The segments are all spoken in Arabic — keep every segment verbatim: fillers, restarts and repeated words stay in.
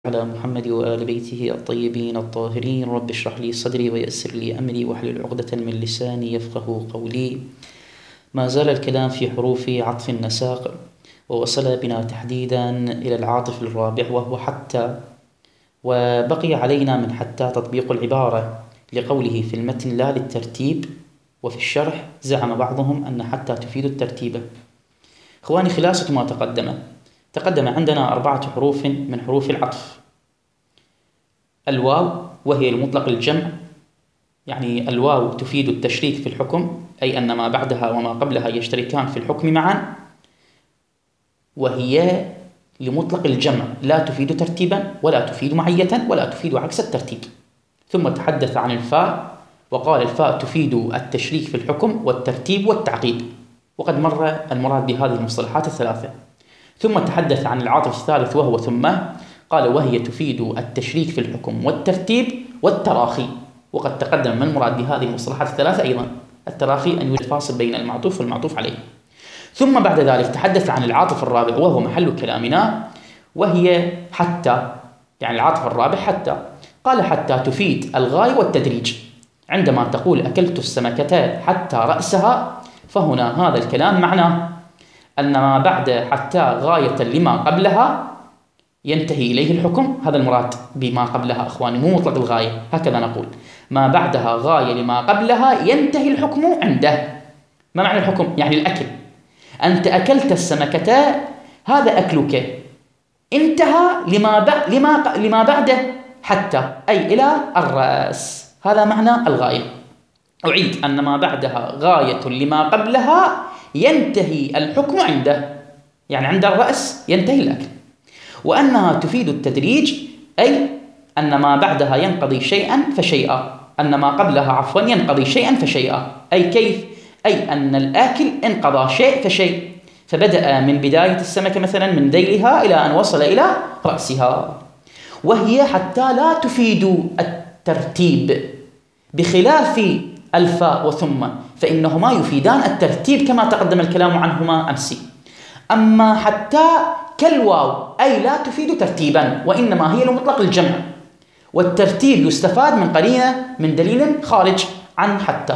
على محمد وآل بيته الطيبين الطاهرين. رب اشرح لي صدري ويسر لي أمري واحلل عقدة من لساني يفقه قولي. ما زال الكلام في حروف عطف النساق، ووصل بنا تحديدا إلى العاطف الرابع وهو حتى، وبقي علينا من حتى تطبيق العبارة لقوله في المتن لا للترتيب، وفي الشرح زعم بعضهم أن حتى تفيد الترتيب. إخواني، خلاصة ما تقدم تقدم عندنا أربعة حروف من حروف العطف. الواو وهي المطلق الجمع، يعني الواو تفيد التشريك في الحكم، أي أن ما بعدها وما قبلها يشتركان في الحكم معا، وهي لمطلق الجمع لا تفيد ترتيبا ولا تفيد معية ولا تفيد عكس الترتيب. ثم تحدث عن الفاء وقال الفاء تفيد التشريك في الحكم والترتيب والتعقيب، وقد مر المراد بهذه المصطلحات الثلاثة. ثم تحدث عن العاطف الثالث وهو ثم، قال وهي تفيد التشريك في الحكم والترتيب والتراخي، وقد تقدم ما المراد بهذه المصطلحات الثلاثة أيضا. التراخي أن يوجد فاصل بين المعطوف والمعطوف عليه. ثم بعد ذلك تحدث عن العاطف الرابع وهو محل كلامنا، وهي حتى، يعني العاطف الرابع حتى. قال حتى تفيد الغاية والتدريج. عندما تقول أكلت السمكة حتى رأسها، فهنا هذا الكلام معناه أن ما بعد حتى غاية لما قبلها ينتهي إليه الحكم. هذا المراد بما قبلها أخواني، مو مطلق الغاية، هكذا نقول ما بعدها غاية لما قبلها ينتهي الحكم عنده. ما معنى الحكم؟ يعني الأكل. أنت أكلت السمكة، هذا أكلك انتهى لما بعد لما لما بعده حتى، أي إلى الرأس. هذا معنى الغاية. أعيد أن ما بعدها غاية لما قبلها ينتهي الحكم عنده، يعني عند الرأس ينتهي الأكل. وأنها تفيد التدريج، أي أن ما بعدها ينقضي شيئا فشيئا، أن ما قبلها عفوا ينقضي شيئا فشيئا. أي كيف؟ أي أن الآكل انقضى شيء فشيء، فبدأ من بداية السمكة مثلا من ذيلها إلى أن وصل إلى رأسها. وهي حتى لا تفيد الترتيب، بخلاف الفاء وثم، فإنهما يفيدان الترتيب كما تقدم الكلام عنهما أمس. أما حتى كالواو، أي لا تفيد ترتيبا، وإنما هي لمطلق الجمع، والترتيب يستفاد من قرينة من دليل خارج عن حتى.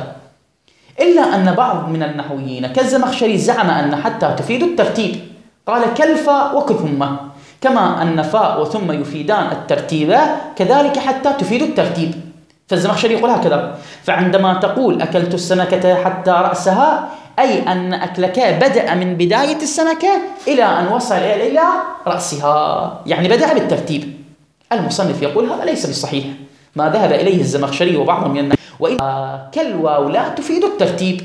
إلا أن بعض من النحويين كالزمخشري زعم أن حتى تفيد الترتيب، قال كالفاء وكثم، كما أن فاء وثم يفيدان الترتيب كذلك حتى تفيد الترتيب. فالزمخشري يقول هكذا. فعندما تقول أكلت السمكة حتى رأسها، أي أن أكلك بدأ من بداية السمكة إلى أن وصل إلى رأسها، يعني بدأ بالترتيب. المصنف يقول هذا ليس بالصحيح، ما ذهب إليه الزمخشري وبعضهم من الناس، وإن كالواو لا تفيد الترتيب.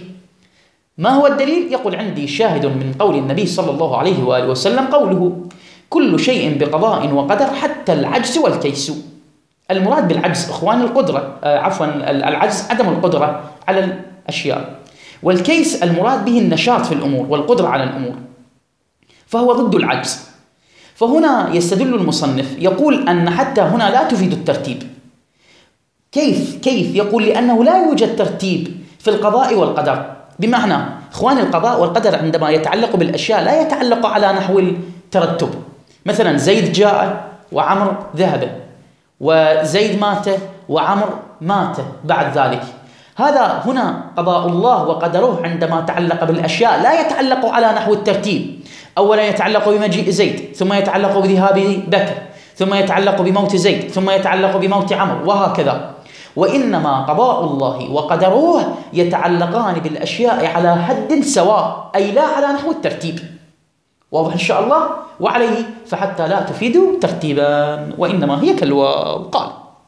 ما هو الدليل؟ يقول عندي شاهد من قول النبي صلى الله عليه وآله وسلم قوله كل شيء بقضاء وقدر حتى العجز والكيس. المراد بالعجز إخوان القدرة، آه عفوا العجز عدم القدرة على الأشياء، والكيس المراد به النشاط في الأمور والقدرة على الأمور، فهو ضد العجز. فهنا يستدل المصنف يقول أن حتى هنا لا تفيد الترتيب. كيف؟ كيف؟ يقول لأنه لا يوجد ترتيب في القضاء والقدر. بمعنى إخوان القضاء والقدر عندما يتعلق بالأشياء لا يتعلق على نحو الترتب. مثلا زيد جاء وعمر ذهب، وزيد مات وعمر مات بعد ذلك. هذا هنا قضاء الله وقدره عندما تعلق بالأشياء لا يتعلق على نحو الترتيب. أولا يتعلق بمجيء زيد، ثم يتعلق بذهاب بكر، ثم يتعلق بموت زيد، ثم يتعلق بموت عمر، وهكذا. وإنما قضاء الله وقدره يتعلقان بالأشياء على حد سواء، أي لا على نحو الترتيب. واضح إن شاء الله؟ وعليه فحتى لا تفيد ترتيبا، وإنما هي كالواو. قال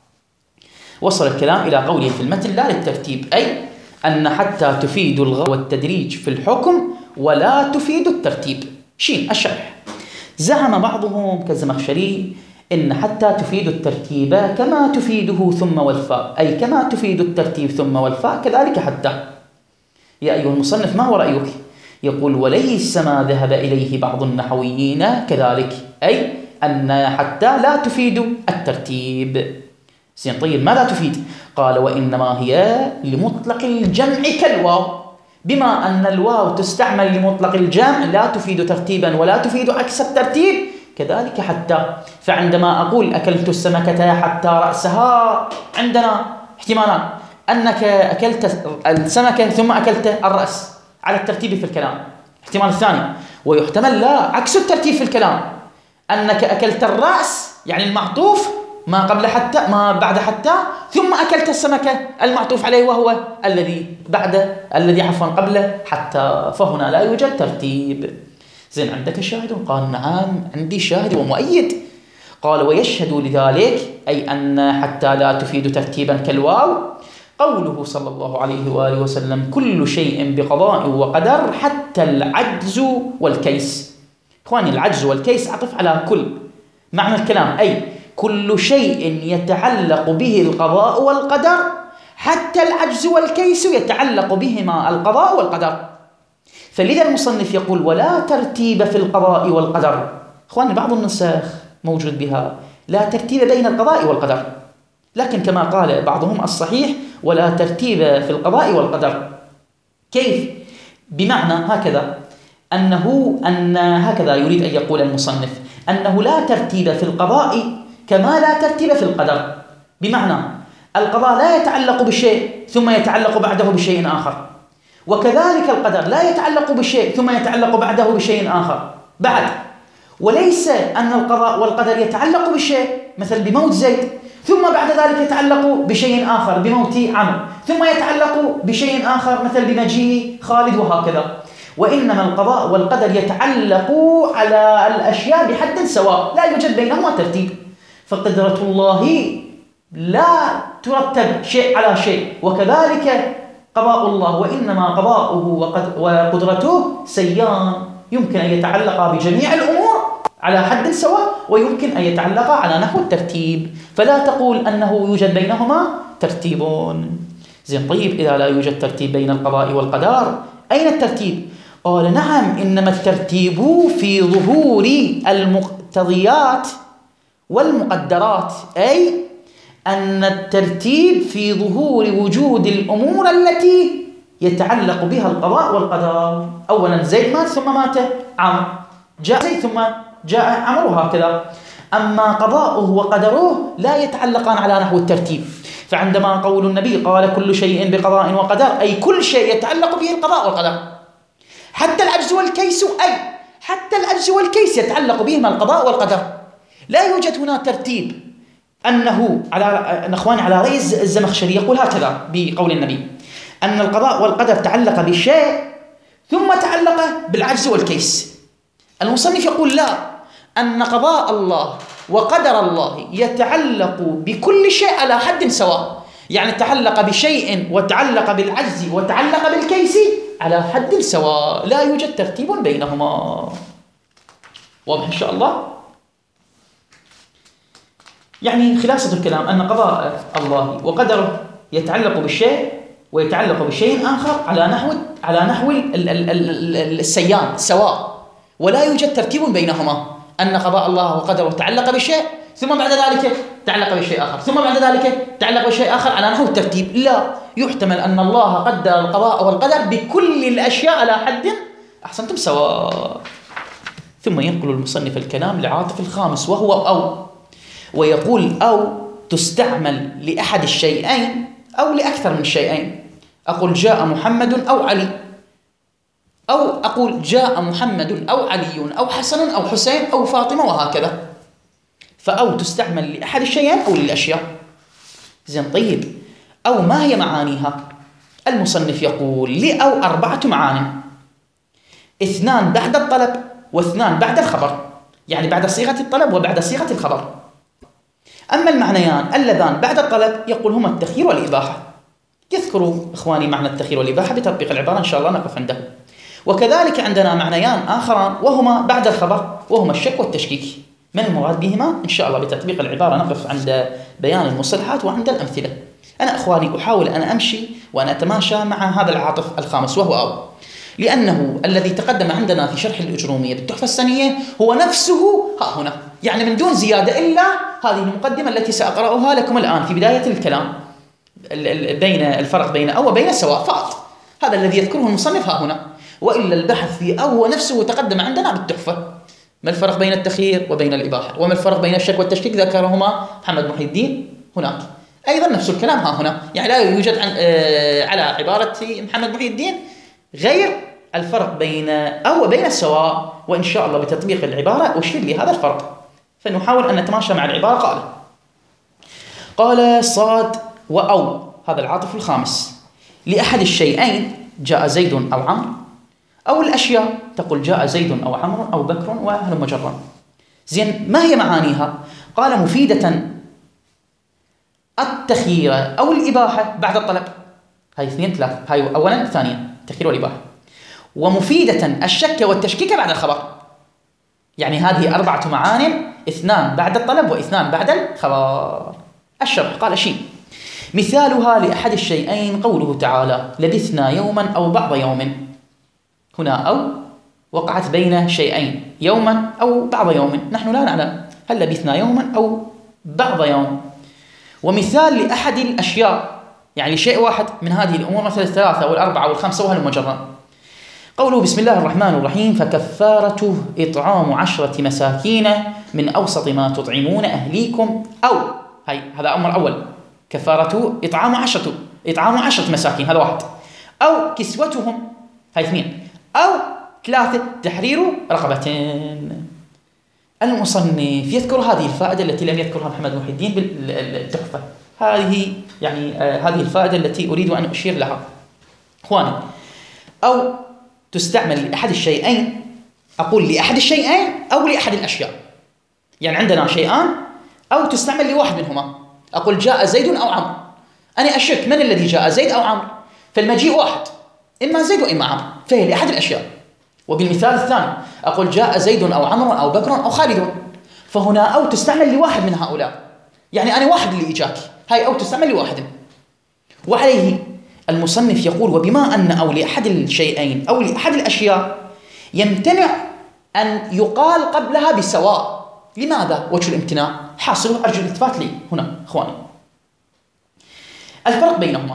وصل الكلام إلى قوله في المتن لا للترتيب، أي أن حتى تفيد الغاية والتدريج في الحكم ولا تفيد الترتيب. شين الشرح. زعم بعضهم كالزمخشري إن حتى تفيد الترتيب كما تفيده ثم والفاء، أي كما تفيد الترتيب ثم والفاء كذلك حتى. يا أيها المصنف ما هو رأيك؟ يقول وليس ما ذهب إليه بعض النحويين كذلك، أي أن حتى لا تفيد الترتيب. زين طيب ما لا تفيد؟ قال وإنما هي لمطلق الجمع كالواو، بما أن الواو تستعمل لمطلق الجمع لا تفيد ترتيبا ولا تفيد عكس الترتيب، كذلك حتى. فعندما أقول أكلت السمكة حتى رأسها، عندنا احتمالان: أنك أكلت السمكة ثم أكلت الرأس على الترتيب في الكلام، احتمال الثاني. ويحتمل لا، عكس الترتيب في الكلام، أنك أكلت الرأس يعني المعطوف ما قبل حتى ما بعد حتى، ثم أكلت السمكة المعطوف عليه وهو الذي بعد الذي عفوا قبل حتى، فهنا لا يوجد ترتيب. زين، عندك شاهد؟ قال نعم عندي شاهد ومؤيد. قال ويشهد لذلك أي أن حتى لا تفيد ترتيبا كالواو قوله صلى الله عليه وآله وسلم: كل شيء بقضاء وقدر حتى العجز والكيس. إخواني، العجز والكيس عطف على كل، معنى الكلام أي كل شيء يتعلق به القضاء والقدر حتى العجز والكيس يتعلق بهما القضاء والقدر. فلذا المصنف يقول: ولا ترتيب في القضاء والقدر. إخواني، بعض النسخ موجود بها لا ترتيب بين القضاء والقدر، لكن كما قال بعضهم الصحيح ولا ترتيب في القضاء والقدر. كيف؟ بمعنى هكذا، أنه أن هكذا يريد أن يقول المصنف، أنه لا ترتيب في القضاء كما لا ترتيب في القدر. بمعنى القضاء لا يتعلق بشيء ثم يتعلق بعده بشيء آخر، وكذلك القدر لا يتعلق بشيء ثم يتعلق بعده بشيء آخر بعد. وليس أن القضاء والقدر يتعلق بشيء مثل بموت زيد ثم بعد ذلك يتعلق بشيء آخر بموت عمرو، ثم يتعلق بشيء آخر مثل بمجيء خالد، وهكذا. وإنما القضاء والقدر يتعلق على الأشياء بحد سواء، لا يوجد بينهما ترتيب. فقدرة الله لا ترتب شيء على شيء، وكذلك قضاء الله، وإنما قضاؤه وقدرته سيان، يمكن أن يتعلق بجميع الأمور على حد سواء، ويمكن أن يتعلق على نحو الترتيب. فلا تقول أنه يوجد بينهما ترتيب. زين، طيب إذا لا يوجد ترتيب بين القضاء والقدر، أين الترتيب؟ قال نعم، إنما الترتيب في ظهور المقتضيات والمقدرات، أي أن الترتيب في ظهور وجود الأمور التي يتعلق بها القضاء والقدر. أولا زيد مات ثم مات عمرو، جاء زيد ثم جاء عمرو، هكذا. أما قضاؤه وقدره لا يتعلقان على نحو الترتيب. فعندما قول النبي قال كل شيء بقضاء وقدر، أي كل شيء يتعلق به القضاء والقدر حتى العجز والكيس، أي حتى العجز والكيس يتعلق بهما القضاء والقدر. لا يوجد هنا ترتيب، أنه على أخواني على رأي الزمخشري يقول هكذا بقول النبي، أن القضاء والقدر تعلق بالشيء ثم تعلق بالعجز والكيس. المصنف يقول لا، أن قضاء الله وقدر الله يتعلق بكل شيء على حد سواء، يعني تعلق بشيء وتعلق بالعجز وتعلق بالكيس على حد سواء، لا يوجد ترتيب بينهما. واضح إن شاء الله؟ يعني خلاصة الكلام أن قضاء الله وقدره يتعلق بالشيء ويتعلق بشيء آخر على نحو على نحو السيان سواء، ولا يوجد ترتيب بينهما، أن قضاء الله وقدره تعلق بشيء ثم بعد ذلك تعلق بشيء آخر ثم بعد ذلك تعلق بشيء آخر على نحو الترتيب. لا، يحتمل أن الله قدر القضاء والقدر بكل الأشياء على حد أحسنتم سواء. ثم ينقل المصنف الكلام لعاطف الخامس وهو أو، ويقول أو تستعمل لأحد الشيئين أو لأكثر من شيئين. أقول جاء محمد أو علي، أو أقول جاء محمد أو علي أو حسن أو حسين أو فاطمة، وهكذا. فأو تستعمل لأحد الشيئين أو للأشياء. زين، طيب أو ما هي معانيها؟ المصنف يقول لأو أربعة معاني: اثنان بعد الطلب، واثنان بعد الخبر، يعني بعد صيغة الطلب وبعد صيغة الخبر. أما المعنيان اللذان بعد الطلب يقول هما التخيير والإباحة. يذكروا إخواني معنى التخيير والإباحة بتطبيق العبارة، إن شاء الله نقف عنده. وكذلك عندنا معنيان آخران وهما بعد الخبر، وهما الشك والتشكيك. من المراد بهما؟ إن شاء الله بتطبيق العبارة نقف عند بيان المصطلحات وعند الأمثلة. أنا إخواني أحاول أن أمشي وأن أتماشى مع هذا العاطف الخامس وهو أو، لأنه الذي تقدم عندنا في شرح الأجرومية بالتحفة السنية هو نفسه ها هنا، يعني من دون زيادة، إلا هذه المقدمة التي سأقرأها لكم الآن في بداية الكلام بين الفرق بين أو وبين سواء فقط. هذا الذي يذكره المصنف ها هنا، وإلا البحث في أو نفسه تقدم عندنا بالتحفة. ما الفرق بين التخيير وبين الإباحة؟ وما الفرق بين الشك والتشكيك؟ ذكرهما محمد محي الدين هناك. أيضا نفس الكلام ها هنا، يعني لا يوجد عن آه على عبارة محمد محي الدين غير الفرق بين أو بين السواء، وإن شاء الله بتطبيق العبارة أشير لهذا الفرق، فنحاول أن نتماشى مع العبارة. قال قال صاد وأو، هذا العاطف الخامس، لأحد الشيئين جاء زيد أو عمرو، أو الأشياء تقول جاء زيد أو عمرو أو بكر وهلم جرا. زين، ما هي معانيها؟ قال مفيدة التخيير أو الإباحة بعد الطلب، هاي اثنين ثلاث، هاي أولا ثانيا التخيير والإباحة. ومفيدة الشك والتشكيك بعد الخبر، يعني هذه أربعة معان، اثنان بعد الطلب واثنان بعد الخبر. الشرح قال شيء مثالها لأحد الشيئين قوله تعالى لبثنا يوما أو بعض يوم. هنا أو وقعت بين شيئين، يوما أو بعض يوم، نحن لا نعلم هل لبثنا يوما أو بعض يوم. ومثال لأحد الأشياء، يعني شيء واحد من هذه الأمور، مثل الثلاثة والأربعة والخمسة وهلم جرا. قوله بسم الله الرحمن الرحيم فكفارته إطعام عشرة مساكين من أوسط ما تطعمون أهليكم، أو هاي هذا أمر أول، كفارته إطعام عشرة إطعام عشرة مساكين، هذا واحد، أو كسوتهم، هاي اثنين، أو ثلاثة تحرير رقبتين. المصنف يذكر هذه الفائدة التي لم يذكرها محمد محي الدين بالتحفة، هذه يعني آه هذه الفائدة التي أريد أن أشير لها. إخواني، أو تستعمل لأحد الشيئين، أقول لأحد الشيئين أو لأحد الأشياء، يعني عندنا شيئان أو تستعمل لواحد منهما، أقول جاء زيد أو عمرو، أنا أشك من الذي جاء زيد أو عمرو، فالمجيء واحد، إما زيد وإما عمرو، فهي لأحد الأشياء. وبالمثال الثاني أقول جاء زيد أو عمرو أو بكر أو خالد، فهنا أو تستعمل لواحد من هؤلاء، يعني أنا واحد اللي إجاك، هاي أو تستعمل لواحد. وعليه المصنف يقول وبما أن أو لأحد الشيئين أو لأحد الأشياء يمتنع أن يقال قبلها بسواء. لماذا وجه الامتناع؟ حاصل أرجو الالتفات لي هنا إخواني. الفرق بينهما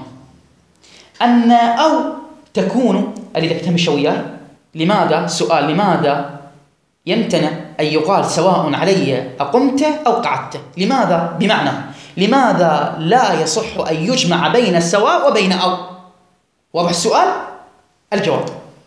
أن أو تكون، أريدك تهمش وياي، لماذا سؤال لماذا يمتنع أن يقال سواء علي أقمت أو قعدت؟ لماذا؟ بمعنى لماذا لا يصح أن يجمع بين السواء وبين أو؟ واضح السؤال؟ الجواب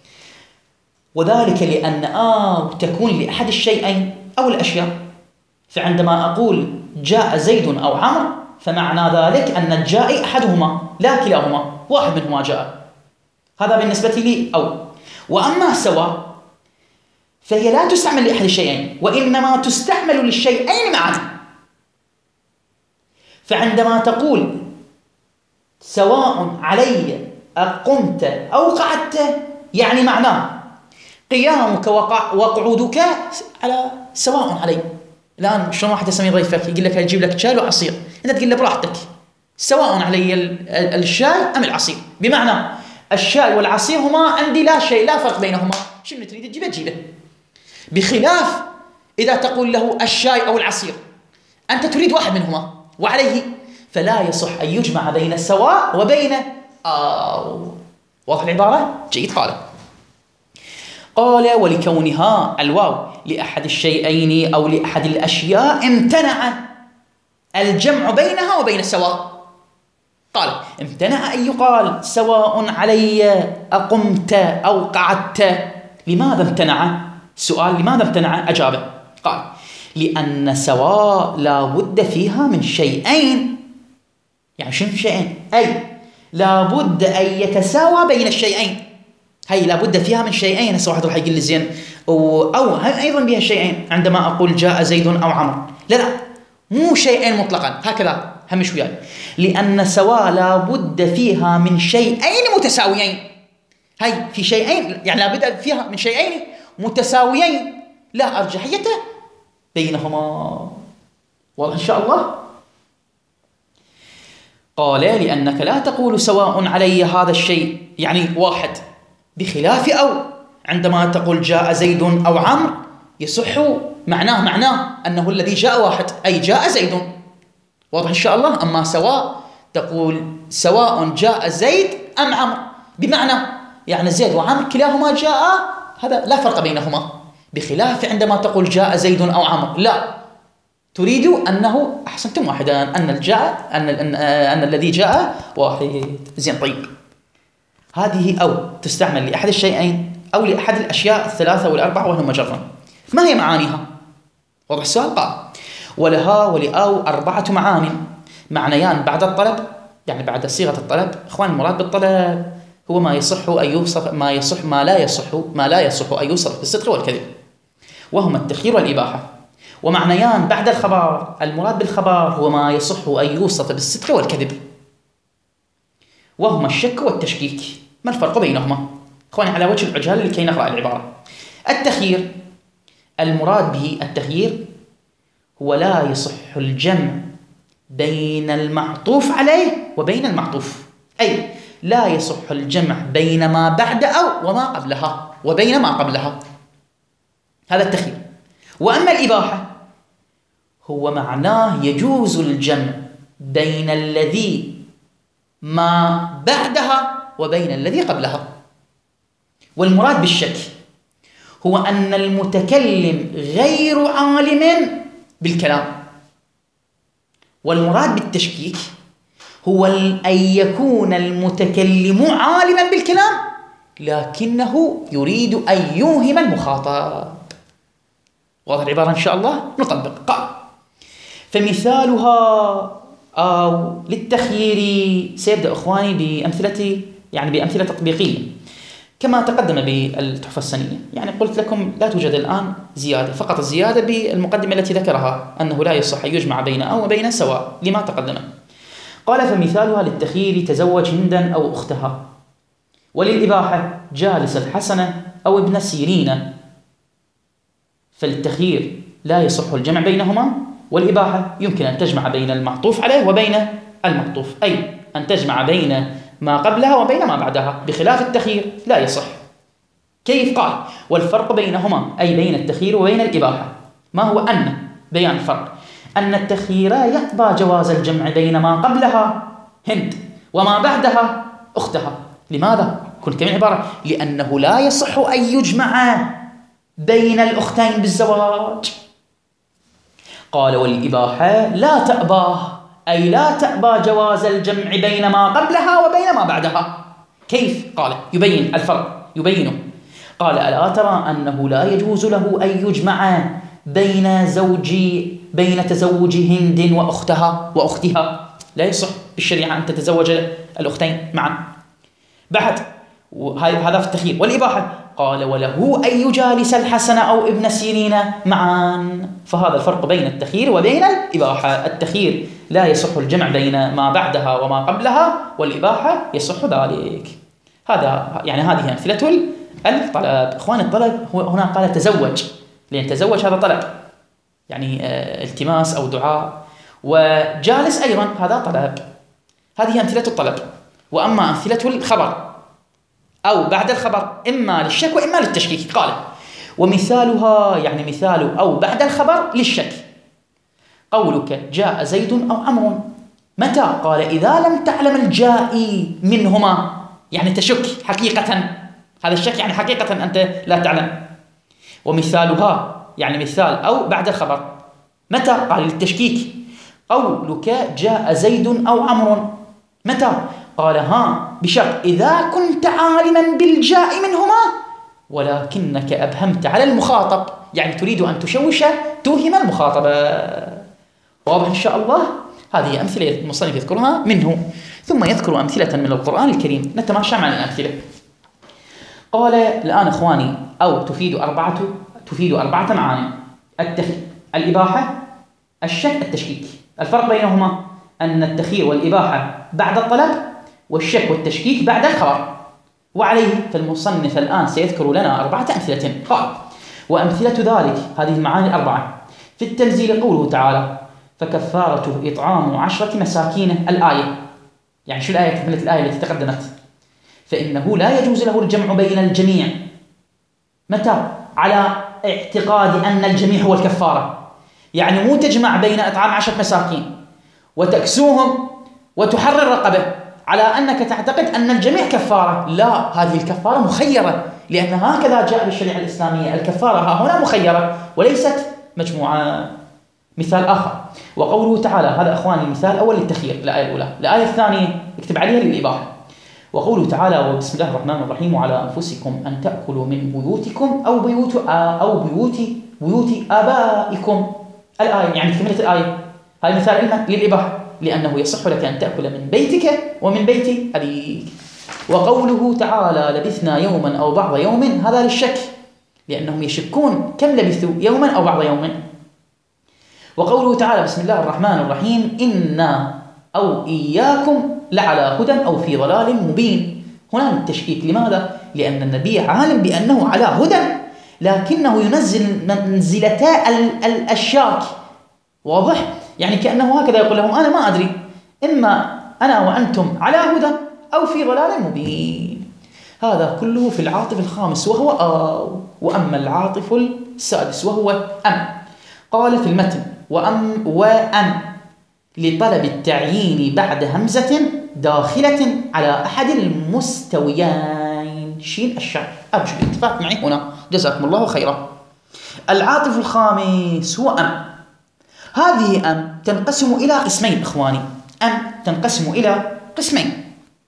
وذلك لأن أو تكون لأحد الشيئين أو الأشياء، فعندما أقول جاء زيد أو عمرو فمعنى ذلك أن الجاء أحدهما لا كلاهما، واحد منهما جاء، هذا بالنسبة لي أو. وأما سواء فهي لا تستعمل لأحد الشيئين وإنما تستعمل للشيئين معا. فعندما تقول سواء علي أقمت أو قعدت يعني معناه قيامك وقعودك على سواء علي. الآن شلون واحد يسمي ضيفك يقول لك يجيب لك شاي وعصير، أنت تقول له براحتك سواء علي الشاي أم العصير، بمعنى الشاي والعصير هما عندي لا شيء لا فرق بينهما، شنو تريد تجيبه تجيبه. بخلاف إذا تقول له الشاي أو العصير أنت تريد واحد منهما، وعليه فلا يصح أن يجمع بين السواء وبين أو. واضح العبارة؟ جيد. قال قال ولكونها الواو لأحد الشيئين أو لأحد الأشياء امتنع الجمع بينها وبين السواء. قال امتنع أن يقال سواء علي أقمت أو قعدت. لماذا امتنع؟ سؤال لماذا امتنع؟ أجابه قال لأن سواء لا بد فيها من شيئين. يعني شنو شيئين؟ أي لا بد أن يتساوى بين الشيئين، هي لا بد فيها من شيئين. هسه واحد راح يقول لي زين أو هي أيضا بها شيئين عندما أقول جاء زيد أو عمرو، لا لا مو شيئين مطلقا هكذا، همش وياي، لأن سواء لا بد فيها من شيئين متساويين. هي في شيئين يعني لا بد فيها من شيئين متساويين لا أرجحية بينهما. واضح إن شاء الله؟ قال لأنك لا تقول سواء علي هذا الشيء يعني واحد، بخلاف أو عندما تقول جاء زيد أو عمرو يصح معناه معناه أنه الذي جاء واحد أي جاء زيد. واضح إن شاء الله؟ أما سواء تقول سواء جاء زيد أم عمرو، بمعنى يعني زيد وعمرو كلاهما جاء، هذا لا فرق بينهما، بخلاف عندما تقول جاء زيد أو عمرو، لا، تريد أنه أحسنتم واحدا، أن الجاء أن, أن, أن الذي جاء واحد. زين، طيب، هذه أو تستعمل لأحد الشيئين أو لأحد الأشياء الثلاثة والأربعة وهم مجرا. ما هي معانيها؟ واضح السؤال؟ قال ولها ولأو أربعة معاني، معنيان بعد الطلب، يعني بعد صيغة الطلب. إخوان، المراد بالطلب هو ما يصح أن يوصف ما يصح ما لا يصح ما لا يصح أن يوصف بالصدق والكذب، وهما التخيير والإباحة. ومعنيان بعد الخبر، المراد بالخبر هو ما يصح أن يوصف بالصدق والكذب، وهما الشك والتشكيك. ما الفرق بينهما؟ إخواني، على وجه العجالة لكي نقرأ العبارة. التخيير المراد به التخيير هو لا يصح الجمع بين المعطوف عليه وبين المعطوف، أي لا يصح الجمع بين ما بعد أو وما قبلها وبين ما قبلها، هذا التخيير. وأما الإباحة هو معناه يجوز الجمع بين الذي ما بعدها وبين الذي قبلها. والمراد بالشك هو أن المتكلم غير عالم بالكلام. والمراد بالتشكيك هو أن يكون المتكلم عالما بالكلام لكنه يريد أن يوهم المخاطب. واضح العبارة إن شاء الله؟ نطبق. قال فمثالها أو للتخيير، سيبدأ إخواني بأمثلة يعني بأمثلة تطبيقية كما تقدم بالتحفة السنية. يعني قلت لكم لا توجد الآن زيادة، فقط الزيادة بالمقدمة التي ذكرها أنه لا يصح أن يجمع بين أو وبين سواء لما تقدم. قال فمثالها للتخيير تزوج هندا أو أختها، وللإباحة جالس الحسن أو ابن سيرين. فالتخيير لا يصح الجمع بينهما، والإباحة يمكن أن تجمع بين المعطوف عليه وبين المعطوف، أي أن تجمع بين ما قبلها وبين ما بعدها، بخلاف التخيير لا يصح. كيف؟ قال والفرق بينهما أي بين التخيير وبين الإباحة ما هو؟ أن بيان الفرق أن التخيير يقضى جواز الجمع بين ما قبلها هند وما بعدها أختها. لماذا؟ كن كم عبارة؟ لأنه لا يصح أن يجمع بين الأختين بالزواج. قال والإباحة لا تأباه أي لا تأبى جواز الجمع بين ما قبلها وبين ما بعدها. كيف؟ قال يبين الفرق، يبينه. قال ألا ترى أنه لا يجوز له أن يجمع بين زوجي بين تزوج هند وأختها وأختها، لا يصح بالشريعة أن تتزوج الأختين معا. بعد هذا في التخيير. والإباحة قال وله أن يجالس الحسن أو ابن سيرين معا. فهذا الفرق بين التخيير وبين الإباحة. التخيير لا يصح الجمع بين ما بعدها وما قبلها، والإباحة يصح ذلك. هذا يعني هذه أمثلة الطلب. إخوان، الطلب هنا قال تزوج، لأن تزوج هذا طلب، يعني التماس أو دعاء. وجالس أيضا هذا طلب. هذه أمثلة الطلب. وأما أمثلة الخبر أو بعد الخبر إما للشك وإما للتشكيك. قال ومثالها يعني مثال أو بعد الخبر للشك قولك جاء زيد أو عمرو. متى؟ قال إذا لم تعلم الجائي منهما، يعني تشك حقيقة، هذا الشك يعني حقيقة أنت لا تعلم. ومثالها يعني مثال أو بعد الخبر متى؟ قال للتشكيك قولك جاء زيد أو عمرو. متى؟ قال ها بشرط إذا كنت عالما بالجاء منهما ولكنك أبهمت على المخاطب، يعني تريد أن تشوش توهم المخاطبة. واضح إن شاء الله؟ هذه أمثلة المصنف يذكرها منه، ثم يذكر أمثلة من القرآن الكريم. نتماشى مع الأمثلة. قال الآن إخواني أو تفيد أربعة تفيد أربعة معاني: التخيير، الإباحة، الشك، التشكيك. الفرق بينهما أن التخيير والإباحة بعد الطلب، والشك والتشكيك بعد الخبر. وعليه فالمصنف الآن سيذكر لنا أربعة أمثلة. قال وأمثلة ذلك هذه المعاني الأربعة في التنزيل قوله تعالى فكفارته إطعام عشرة مساكين. الآية يعني شو الآية؟ تكملة الآية التي تقدمت. فإنه لا يجوز له الجمع بين الجميع. متى؟ على اعتقاد أن الجميع هو الكفارة، يعني مو تجمع بين إطعام عشرة مساكين وتكسوهم وتحرر رقبة على أنك تعتقد أن الجميع كفارة. لا، هذه الكفارة مخيرة لأن هكذا جاء بالشريعة الإسلامية، الكفارة ها هنا مخيرة وليست مجموعة. مثال آخر، وقوله تعالى، هذا أخواني المثال الأول للتخيير، الآية الأولى. الآية الثانية اكتب عليها للإباحة. وقوله تعالى: وبسم الله الرحمن الرحيم: وعلى أنفسكم أن تأكلوا من بيوتكم أو بيوت أو بيوت بيوت آبائكم. الآية يعني كملت الآية. هذا مثال للإباحة، لأنه يصح لك أن تأكل من بيتك ومن بيت أبيك. وقوله تعالى: لبثنا يوما أو بعض يوم، هذا للشك، لأنهم يشكون كم لبثوا يوما أو بعض يوم. وقوله تعالى: بسم الله الرحمن الرحيم: إنا أو إياكم لعلى هدى أو في ضلال مبين. هنا التشكيك، لماذا؟ لأن النبي عالم بأنه على هدى، لكنه ينزل منزلتا الشاك. واضح؟ يعني كأنه هكذا يقول لهم: أنا ما أدري، إما أنا وأنتم على هدى أو في ضلال مبين. هذا كله في العاطف الخامس وهو آو. وأما العاطف السادس وهو أم، قال في المتن: وأم وأم لطلب التعيين بعد همزة داخلة على أحد المستويين. شين الشرط. أرجو الاتفاق معي هنا، جزاكم الله خيرا. العاطف الخامس هو أم. هذه أم تنقسم إلى قسمين إخواني. أم تنقسم إلى قسمين،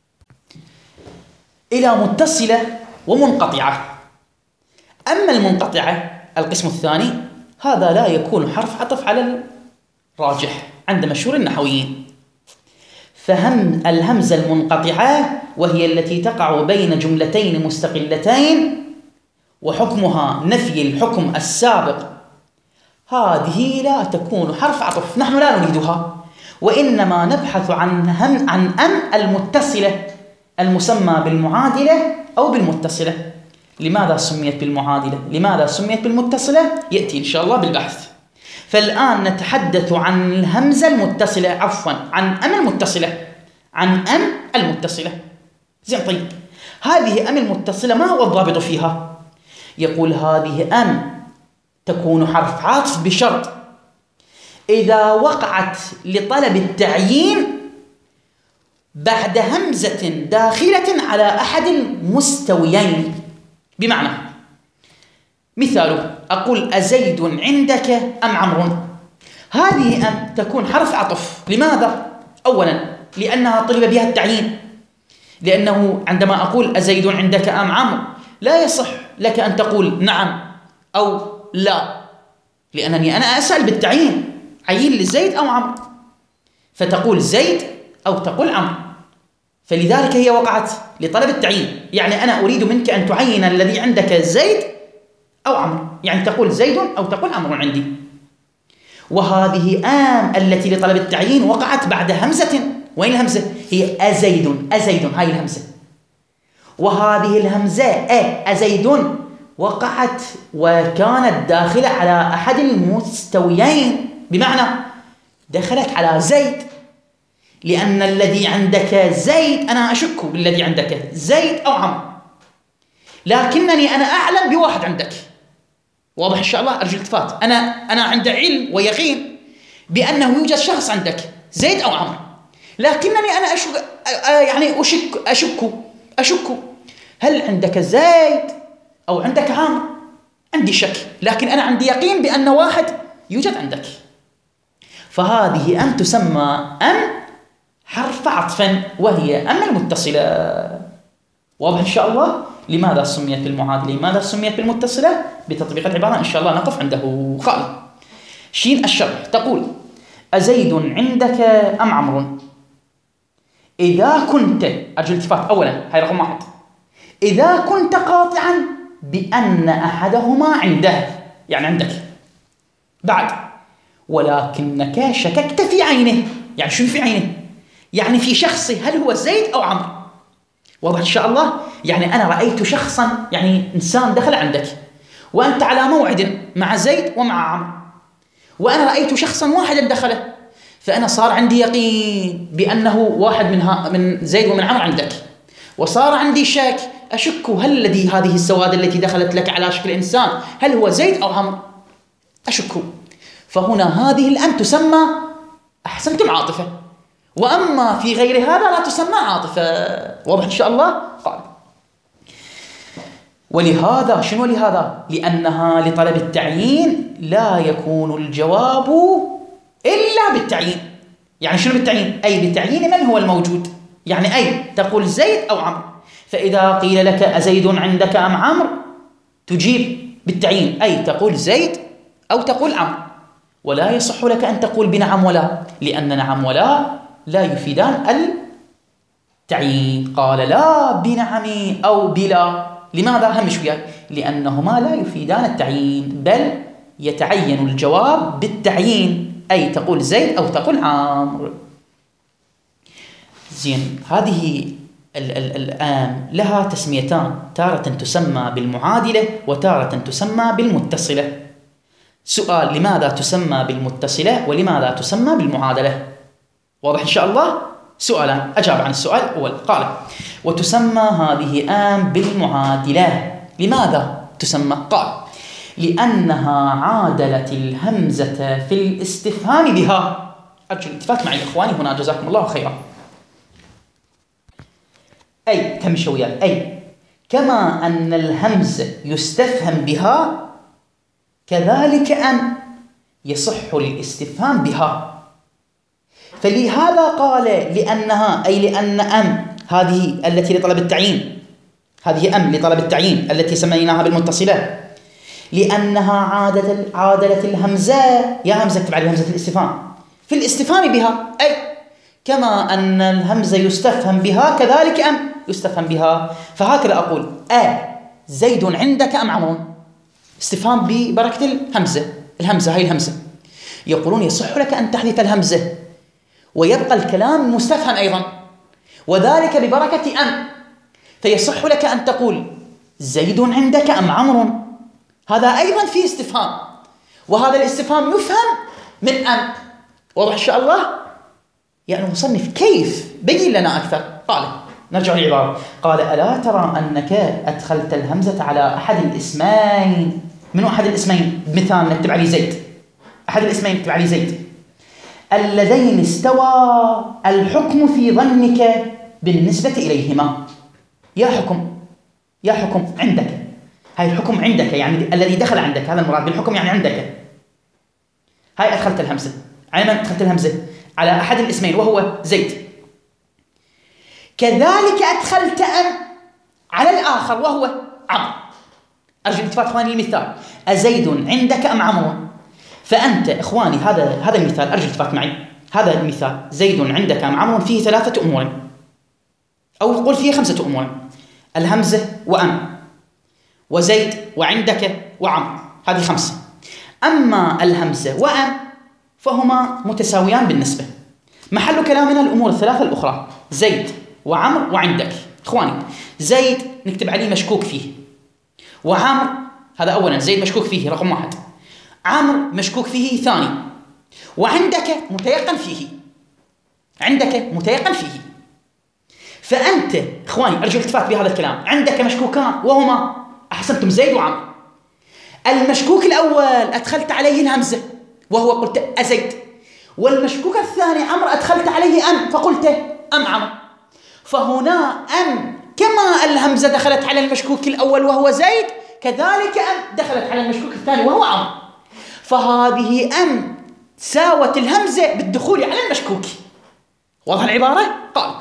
إلى متصلة ومنقطعة. أما المنقطعة القسم الثاني، هذا لا يكون حرف عطف على الراجح عند مشهور النحويين. فهم الهمزة المنقطعة وهي التي تقع بين جملتين مستقلتين وحكمها نفي الحكم السابق، هذه لا تكون حرف عطف، نحن لا نريدها، وإنما نبحث عن هم عن أم المتصلة المسمى بالمعادلة أو بالمتصلة. لماذا سميت بالمعادلة؟ لماذا سميت بالمتصلة؟ يأتي إن شاء الله بالبحث. فالآن نتحدث عن الهمزة المتصلة، عفوا عن أم المتصلة، عن أم المتصلة. زين، طيب هذه أم المتصلة ما هو الضابط فيها؟ يقول: هذه أم تكون حرف عاطف بشرط إذا وقعت لطلب التعيين بعد همزة داخلة على أحد المستويين. بمعنى، مثاله أقول: أزيد عندك أم عمرو؟ هذه أم تكون حرف عطف. لماذا؟ أولا لأنها طلب بها التعيين، لأنه عندما أقول أزيد عندك أم عمرو لا يصح لك أن تقول نعم أو لا، لأنني أنا أسأل بالتعيين، عين لزيد أو عمرو، فتقول زيد أو تقول عمرو. فلذلك هي وقعت لطلب التعيين، يعني أنا أريد منك أن تعين الذي عندك زيد أو عمرو، يعني تقول زيد أو تقول عمرو عندي. وهذه آم التي لطلب التعيين وقعت بعد همزة. وين الهمزة؟ هي أزيد، أزيد هاي الهمزة. وهذه الهمزة أ أزيد وقعت وكانت داخلة على أحد المستويين، بمعنى دخلت على زيد، لأن الذي عندك زيد أنا أشك بالذي عندك زيد أو عمرو، لكنني أنا أعلم بواحد عندك. واضح إن شاء الله؟ أرجو الالتفات. أنا أنا عندي علم ويقين بأنه يوجد شخص عندك زيد أو عمرو، لكنني أنا أشك يعني أشك أشك أشك هل عندك زيد أو عندك عمرو؟ عندي شك، لكن أنا عندي يقين بأن واحد يوجد عندك. فهذه أم تسمى أم حرف عطف، وهي أم المتصلة. واضح إن شاء الله؟ لماذا سميت بالمعادلة؟ لماذا سميت بالمتصلة؟ بتطبيق العبارة إن شاء الله نقف عنده خالد. شين الشرح تقول: أزيد عندك أم عمرو؟ إذا كنت، أرجو الالتفات أولا، هاي رقم واحد، إذا كنت قاطعا بأن أحدهما عنده، يعني عندك. بعد: ولكنك شككت في عينه، يعني شو في عينه؟ يعني في شخصه، هل هو زيد أو عمرو؟ واضح إن شاء الله؟ يعني أنا رأيت شخصا، يعني إنسان دخل عندك وأنت على موعد مع زيد ومع عمرو، وأنا رأيت شخصا واحدا دخله، فأنا صار عندي يقين بأنه واحد من ها من زيد ومن عمرو عندك، وصار عندي شك، أشك هل الذي هذه السواد التي دخلت لك على شكل إنسان هل هو زيد أو عمرو؟ أشك. فهنا هذه الأم تسمى، أحسنتم، عاطفة. وأما في غير هذا لا تسمى عاطفة. واضح إن شاء الله؟ قال: ولهذا شنو لهذا؟ لأنها لطلب التعيين لا يكون الجواب إلا بالتعيين. يعني شنو بالتعيين؟ أي بتعيين من هو الموجود. يعني أي تقول زيد أو عمرو. فإذا قيل لك أزيد عندك أم عمرو تجيب بالتعيين، أي تقول زيد أو تقول عمرو. ولا يصح لك أن تقول بنعم ولا، لأن نعم ولا لا يفيدان التعيين. قال لا بنعم أو بلا. لماذا؟ هم شوية. لأنهما لا يفيدان التعيين، بل يتعين الجواب بالتعيين، أي تقول زيد أو تقول عمرو. زين، هذه الآن لها تسميتان، تارة تسمى بالمعادلة وتارة تسمى بالمتصلة. سؤال: لماذا تسمى بالمتصلة ولماذا تسمى بالمعادلة؟ واضح إن شاء الله؟ سؤالان، أجاب عن السؤال الأول. قال: وتسمى هذه آن بالمعادلة. لماذا تسمى؟ قال: لأنها عادلت الهمزة في الاستفهام بها. أرجو الالتفات معي إخواني هنا، جزاكم الله خيرا. أي تمشي وياي. أي كما أن الهمزة يستفهم بها كذلك أن يصح الاستفهام بها. فلهذا قال لأنها، أي لأن أم هذه التي لطلب التعيين، هذه أم لطلب التعيين التي سميناها بالمتصلة، لأنها عادة عادلت الهمزة. يا همزة اكتب على همزة الاستفهام في الاستفهام بها، أي كما أن الهمزة يستفهم بها كذلك أم يستفهم بها. فهكذا أقول: أ زيد عندك أم عمرو؟ استفهام ببركة الهمزة. الهمزة هاي الهمزة. يقولون يصح لك أن تحذف الهمزة ويبقى الكلام مستفهم أيضا، وذلك ببركة أم. فيصح لك أن تقول زيد عندك أم عمرو، هذا أيضا فيه استفهام، وهذا الاستفهام يفهم من أم. واضح إن شاء الله؟ يعني المصنف كيف بين لنا أكثر. قال، نرجع للعبارة. قال: ألا ترى أنك أدخلت الهمزة على أحد الاسمين. منو أحد الاسمين؟ مثال نكتب عليه زيد. أحد الاسمين نكتب عليه زيد. اللذين استوى الحكم في ظنك بالنسبة إليهما. يا حكم، يا حكم عندك، هاي الحكم عندك يعني الذي دخل عندك، هذا المراد بالحكم يعني عندك. هاي أدخلت الهمزة. على من أدخلت الهمزة؟ على أحد الاسمين وهو زيد. كذلك أدخلت أم على الآخر وهو عمرو. أرجو الالتفات إخواني للمثال: أزيد عندك أم عمرو؟ فأنت إخواني هذا هذا المثال، أرجو الالتفات معي. هذا المثال زيد عندك أم عمرو فيه ثلاثة أمور، أو نقول فيه خمسة أمور: الهمزة وأم وزيد وعندك وعمرو، هذه خمسة. أما الهمزة وأم فهما متساويان بالنسبة. محل كلامنا الأمور الثلاثة الأخرى: زيد وعمرو وعندك. إخواني زيد نكتب عليه مشكوك فيه، وعمرو هذا أولا، زيد مشكوك فيه رقم واحد، عمرو مشكوك فيه ثاني، وعندك متيقن فيه. عندك متيقن فيه. فأنت إخواني أرجو الالتفات بهذا الكلام، عندك مشكوكان وهما أحسنتم زيد وعمرو. المشكوك الأول أدخلت عليه الهمزة وهو قلت أزيد، والمشكوك الثاني عمرو أدخلت عليه أم فقلت أم عمرو. فهنا أم كما الهمزة دخلت على المشكوك الأول وهو زيد، كذلك أم دخلت على المشكوك الثاني وهو عمرو. فهذه أم ساوت الهمزة بالدخول على المشكوك. واضح العبارة؟ قال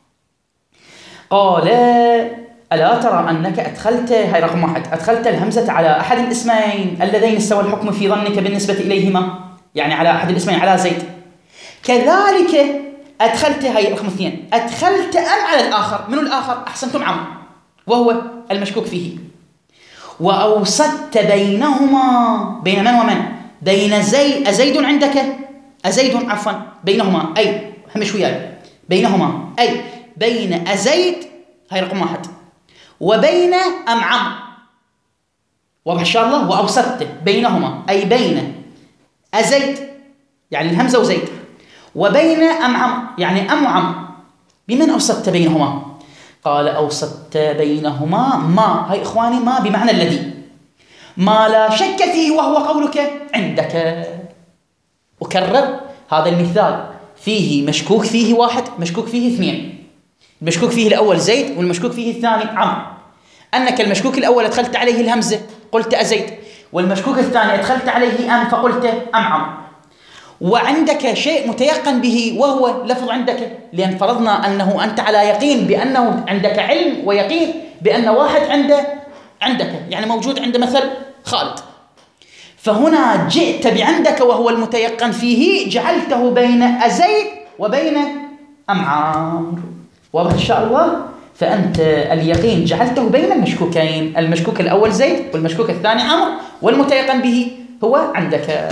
قال ألا ترى أنك أدخلت، هاي رقم واحد، أدخلت الهمزة على أحد الاسمين اللذين استوى الحكم في ظنك بالنسبة إليهما، يعني على أحد الاسمين على زيد. كذلك أدخلت، هاي رقم اثنين، أدخلت أم على الآخر. من الآخر؟ أحسنتم عمرو وهو المشكوك فيه. وأوسطت بينهما، بين من ومن؟ بين زيد، أزيد عندك، أزيد عفوا بينهما، أي همش وياي، بينهما أي بين أزيد، هاي رقم واحد، وبين أم عمرو. واضح إن شاء الله؟ وأوسطت بينهما أي بين أزيد يعني الهمزة وزيد، وبين أم عمرو يعني أم وعمرو. بمن أوسطت بينهما؟ قال أوسطت بينهما ما، هاي إخواني ما بمعنى الذي، ما لا شك فيه وهو قولك عندك. أكرر هذا المثال فيه مشكوك فيه واحد، مشكوك فيه اثنين. المشكوك فيه الأول زيد والمشكوك فيه الثاني عمرو. أنك المشكوك الأول أدخلت عليه الهمزة قلت أزيد، والمشكوك الثاني أدخلت عليه أم فقلت أم عمرو، وعندك شيء متيقن به وهو لفظ عندك، لأن فرضنا أنه أنت على يقين بأنه عندك علم ويقين بأن واحد عنده عندك يعني موجود عند مثل خالد، فهنا جئت بعندك وهو المتيقن فيه جعلته بين أزيد وبين أم عمرو. واضح إن شاء الله؟ فأنت اليقين جعلته بين المشكوكين، المشكوك الأول زيد والمشكوك الثاني عمرو، والمتيقن به هو عندك.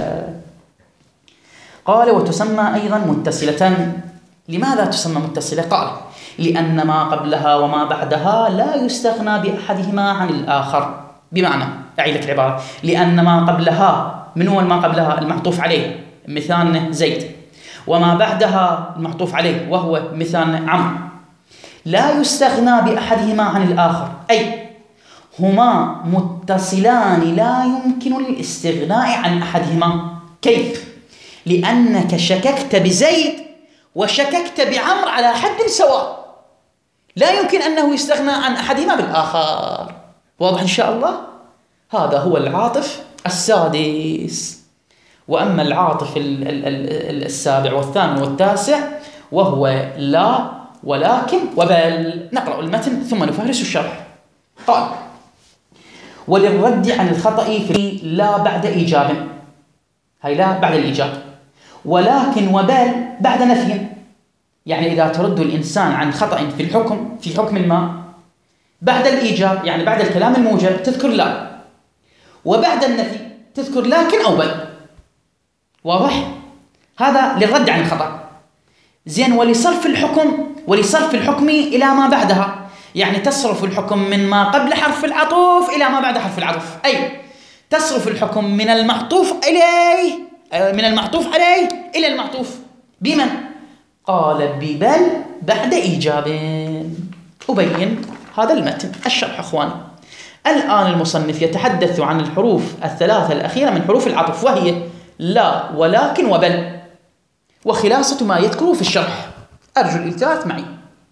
قال وتسمى أيضا متصلة. لماذا تسمى متصلة؟ قال لأن ما قبلها وما بعدها لا يستغنى بأحدهما عن الآخر. بمعنى أعيد لك العبارة، لأن ما قبلها، من هو ما قبلها؟ المعطوف عليه مثال زيد، وما بعدها المعطوف عليه وهو مثال عمرو، لا يستغنى بأحدهما عن الآخر، أي هما متصلان لا يمكن الاستغناء عن أحدهما. كيف؟ لأنك شككت بزيد وشككت بعمر على حد سواء، لا يمكن أنه يستغنى عن أحدهما بالآخر. واضح إن شاء الله؟ هذا هو العاطف السادس. وأما العاطف السابع والثامن والتاسع وهو لا ولكن وبل. نقرأ المتن ثم نفهرس الشرح. قال وللرد عن الخطأ في لا بعد إيجاب، هاي لا بعد الإيجاب، ولكن وبل بعد نفي. يعني إذا ترد الإنسان عن خطأ في الحكم في حكم ما بعد الإيجاب، يعني بعد الكلام الموجب تذكر لا، وبعد النفي تذكر لكن أو بل. واضح؟ هذا للرد عن الخطأ. زين، ولصرف الحكم ولصرف الحكم إلى ما بعدها، يعني تصرف الحكم من ما قبل حرف العطف إلى ما بعد حرف العطف، أي تصرف الحكم من المعطوف إليه من المعطوف عليه إلى المعطوف بمن؟ قال ببل بعد إيجاب. أبين هذا المتن الشرح أخواني. الآن المصنف يتحدث عن الحروف الثلاثة الأخيرة من حروف العطف، وهي لا ولكن وبل، وخلاصة ما يذكره في الشرح. أرجو الالتفات معي.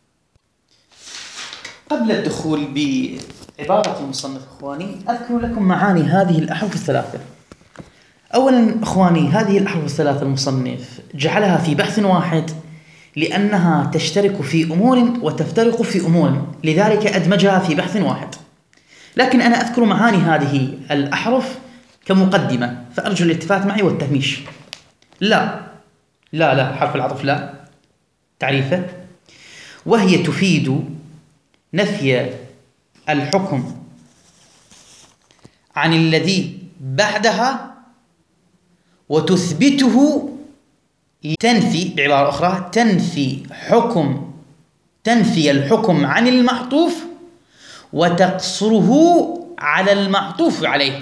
قبل الدخول بعبارة المصنف أخواني أذكر لكم معاني هذه الأحرف الثلاثة. أولا أخواني، هذه الأحرف الثلاثة المصنف جعلها في بحث واحد لأنها تشترك في أمور وتفترق في أمور، لذلك أدمجها في بحث واحد. لكن أنا أذكر معاني هذه الأحرف كمقدمة، فأرجو الالتفات معي والتهميش. لا لا لا حرف العطف لا، تعريفه، وهي تفيد نفي الحكم عن الذي بعدها وتثبته، تنفي بعبارة أخرى تنفي حكم تنفي الحكم عن المعطوف وتقصره على المعطوف عليه.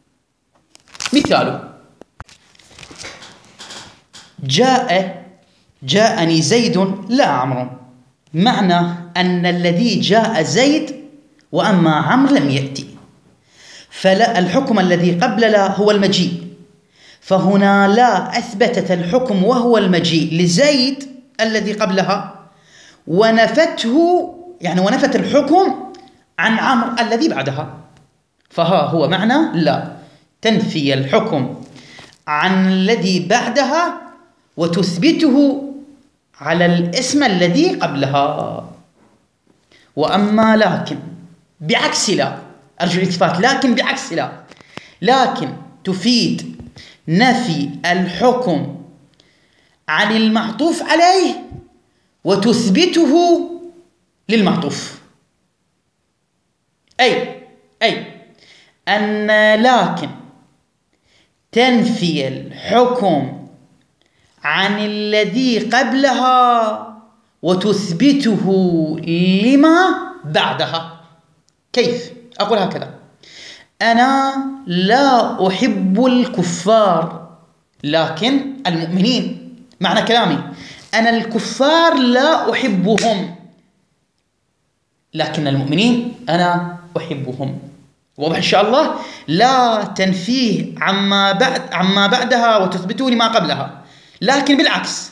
مثاله جاء جاءني زيد لا عمرو، معنى أن الذي جاء زيد وأما عمرو لم يأتي، فلا الحكم الذي قبل لا هو المجيء، فهنا لا أثبتت الحكم وهو المجيء لزيد الذي قبلها، ونفته يعني ونفت الحكم عن عمرو الذي بعدها. فها هو معنى لا، تنفي الحكم عن الذي بعدها وتثبته على الاسم الذي قبلها. وأما لكن بعكس لا، أرجو الالتفات، لكن بعكس لا، لكن تفيد نفي الحكم عن المعطوف عليه وتثبته للمعطوف، أي أي أن لكن تنفي الحكم عن الذي قبلها وتثبته لما بعدها. كيف؟ أقول هكذا: أنا لا أحب الكفار لكن المؤمنين. معنى كلامي أنا الكفار لا أحبهم لكن المؤمنين أنا أحبهم. واضح إن شاء الله؟ لا تنفيه عما بعد عما بعدها وتثبته لما قبلها، لكن بالعكس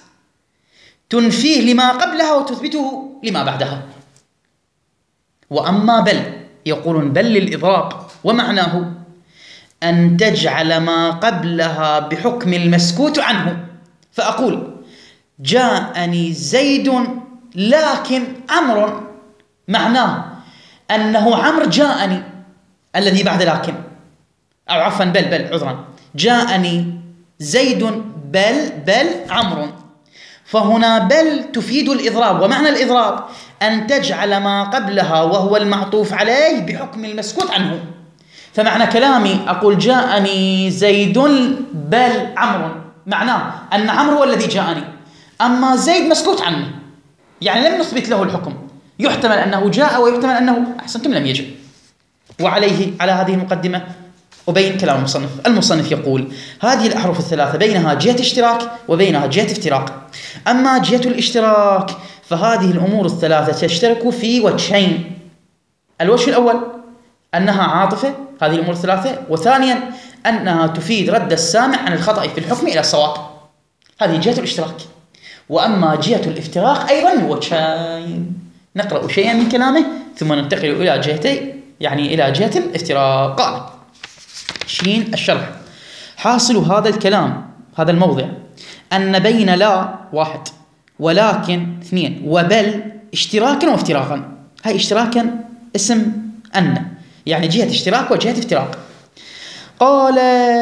تنفيه لما قبلها وتثبته لما بعدها. وأما بل يقولون بل للإضراب، ومعناه أن تجعل ما قبلها بحكم المسكوت عنه. فأقول جاءني زيد لكن عمرو، معناه أنه عمرو جاءني الذي بعد لكن، أو عفوا بل بل عذرا جاءني زيد بل بل عمرو. فهنا بل تفيد الإضراب، ومعنى الإضراب أن تجعل ما قبلها وهو المعطوف عليه بحكم المسكوت عنه. فمعنى كلامي أقول جاءني زيد بل عمرو، معناه أن عمرو هو الذي جاءني، أما زيد مسكوت عنه، يعني لم نثبت له الحكم، يحتمل أنه جاء ويحتمل أنه أحسنتم لم يجب. وعليه على هذه المقدمة أبين كلام المصنف. المصنف يقول هذه الأحرف الثلاثة بينها جهة اشتراك وبينها جهة افتراق. أما جهة الاشتراك فهذه الأمور الثلاثة تشترك في وجهين: الوجه الأول أنها عاطفة هذه الأمور الثلاثة، وثانيا أنها تفيد رد السامع عن الخطأ في الحكم إلى الصواب. هذه جهة الاشتراك. وأما جهة الافتراق أيضا من وجهين. نقرأ شيئا من كلامه ثم ننتقل إلى جهتي يعني إلى جهة الافتراق. قال عشرين الشرح: حاصل هذا الكلام هذا الموضع أن بين لا واحد ولكن اثنين وبل اشتراكا وافتراقا. هاي اشتراكا اسم أن، يعني جهة اشتراك وجهة افتراق. قال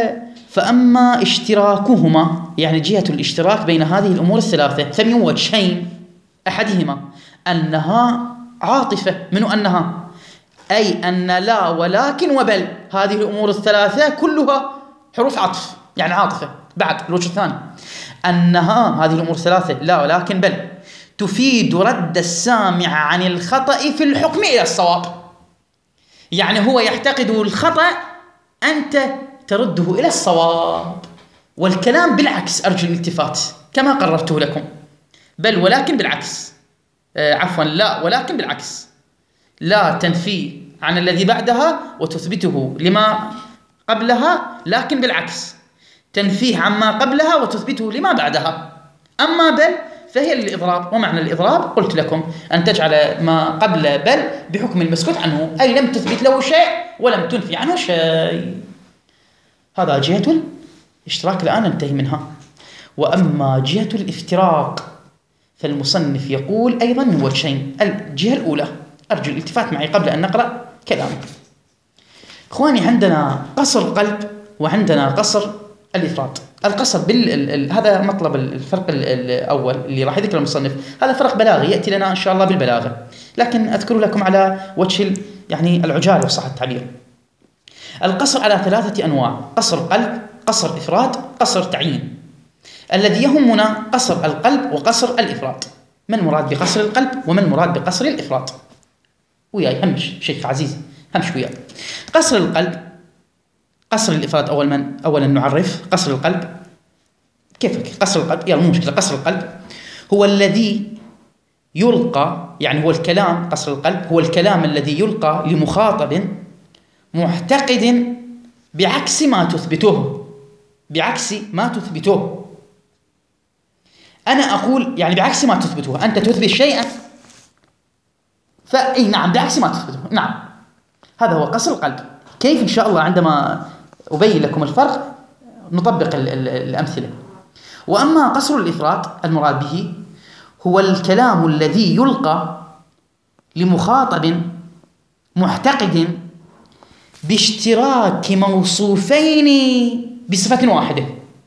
فأما اشتراكهما يعني جهة الاشتراك بين هذه الأمور الثلاثة فمن وجهين: أحدهما أنها عاطفة، من أنها أي أن لا ولكن وبل هذه الأمور الثلاثة كلها حروف عطف يعني عاطفة. بعد الوجه الثاني أنها هذه الأمور الثلاثة لا ولكن بل تفيد رد السامع عن الخطأ في الحكم إلى الصواب، يعني هو يعتقد الخطأ أنت ترده إلى الصواب. والكلام بالعكس، أرجو الالتفات كما قررته لكم، بل ولكن بالعكس، آه عفوا لا ولكن بالعكس، لا تنفي عن الذي بعدها وتثبته لما قبلها، لكن بالعكس تنفيه عما قبلها وتثبته لما بعدها. أما بل فهي للإضراب، ومعنى الإضراب قلت لكم أن تجعل ما قبل بل بحكم المسكوت عنه، أي لم تثبت له شيء ولم تنفي عنه شيء. هذا جهة الاشتراك الآن ننتهي منها. وأما جهة الافتراق فالمصنف يقول أيضا من وجهين: الجهة الأولى، أرجو الالتفات معي قبل أن نقرأ كلامه. إخواني، عندنا قصر القلب وعندنا قصر الإفراد. القصر بال... ال... هذا مطلب الفرق الأول اللي راح يذكر المصنف، هذا فرق بلاغي يأتي لنا إن شاء الله بالبلاغة، لكن أذكر لكم على وجه ال... يعني العجالة وصح التعبير. القصر على ثلاثة أنواع: قصر قلب، قصر إفراد، قصر تعيين. الذي يهمنا قصر القلب وقصر الإفراد. ما المراد بقصر القلب وما المراد بقصر الإفراد؟ وياي همش شيخ عزيز، همش وياي. قصر القلب، قصر الإفراد أول من أولا نعرف قصر القلب. كيف قصر القلب؟ يلا مو مشكلة. قصر القلب هو الذي يلقى، يعني هو الكلام، قصر القلب هو الكلام الذي يلقى لمخاطب معتقد بعكس ما تثبته، بعكس ما تثبته. أنا أقول يعني بعكس ما تثبته، أنت تثبت شيئا فأي نعم بعكس ما تثبته، نعم هذا هو قصر القلب. كيف؟ إن شاء الله عندما أبين لكم الفرق نطبق ال ال الأمثلة. وأما قصر الإفراد المراد به هو الكلام الذي يلقى لمخاطب معتقد باشتراك موصوفين بصفة واحدة،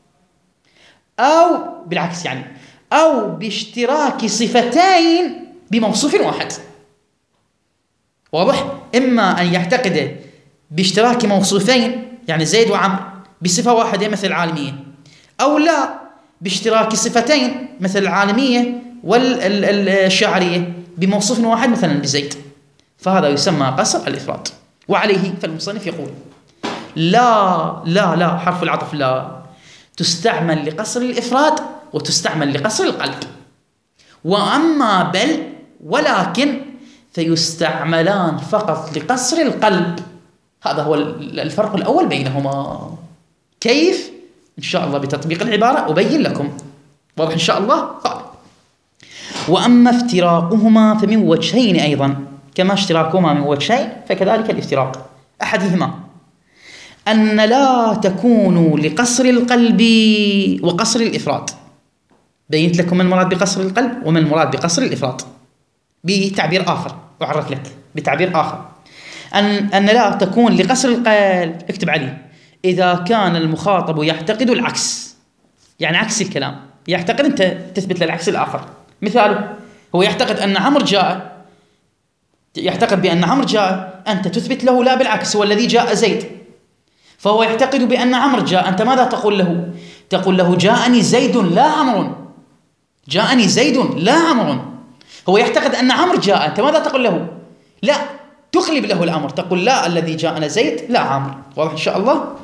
أو بالعكس يعني أو باشتراك صفتين بموصوف واحد. واضح؟ إما أن يعتقد باشتراك موصوفين يعني زيد وعمر بصفة واحدة مثل العالمية، أو لا باشتراك صفتين مثل العالمية والشاعرية بموصوف واحد مثلا بزيد، فهذا يسمى قصر الإفراد. وعليه فالمصنف يقول لا لا لا حرف العطف لا تستعمل لقصر الإفراد وتستعمل لقصر القلب. وأما بل ولكن فيستعملان فقط لقصر القلب. هذا هو الفرق الأول بينهما. كيف؟ إن شاء الله بتطبيق العبارة أبين لكم. واضح إن شاء الله؟ قال وأما افتراقهما فمن وجهين أيضا. كما اشتراكهما من وجهين فكذلك الافتراق. أحدهما أن لا تكون لقصر القلب وقصر الإفراد. بينت لكم ما المراد بقصر القلب وما المراد بقصر الإفراد بتعبير آخر، أعرف لك بتعبير آخر. أن, أن لا تكون لقصر القلب، اكتب عليه، إذا كان المخاطب يعتقد العكس، يعني عكس الكلام، يعتقد أنت تثبت له العكس الآخر. مثاله هو يعتقد أن عمرو جاء، يعتقد بأن عمرو جاء، أنت تثبت له لا بالعكس هو الذي جاء زيد. فهو يعتقد بأن عمرو جاء، أنت ماذا تقول له؟ تقول له جاءني زيد لا عمرو، جاءني زيد لا عمرو. هو يعتقد أن عمرو جاء، أنت ماذا تقول له؟ لا، تقلب له الأمر، تقول لا الذي جاءنا زيد لا عمرو. واضح إن شاء الله؟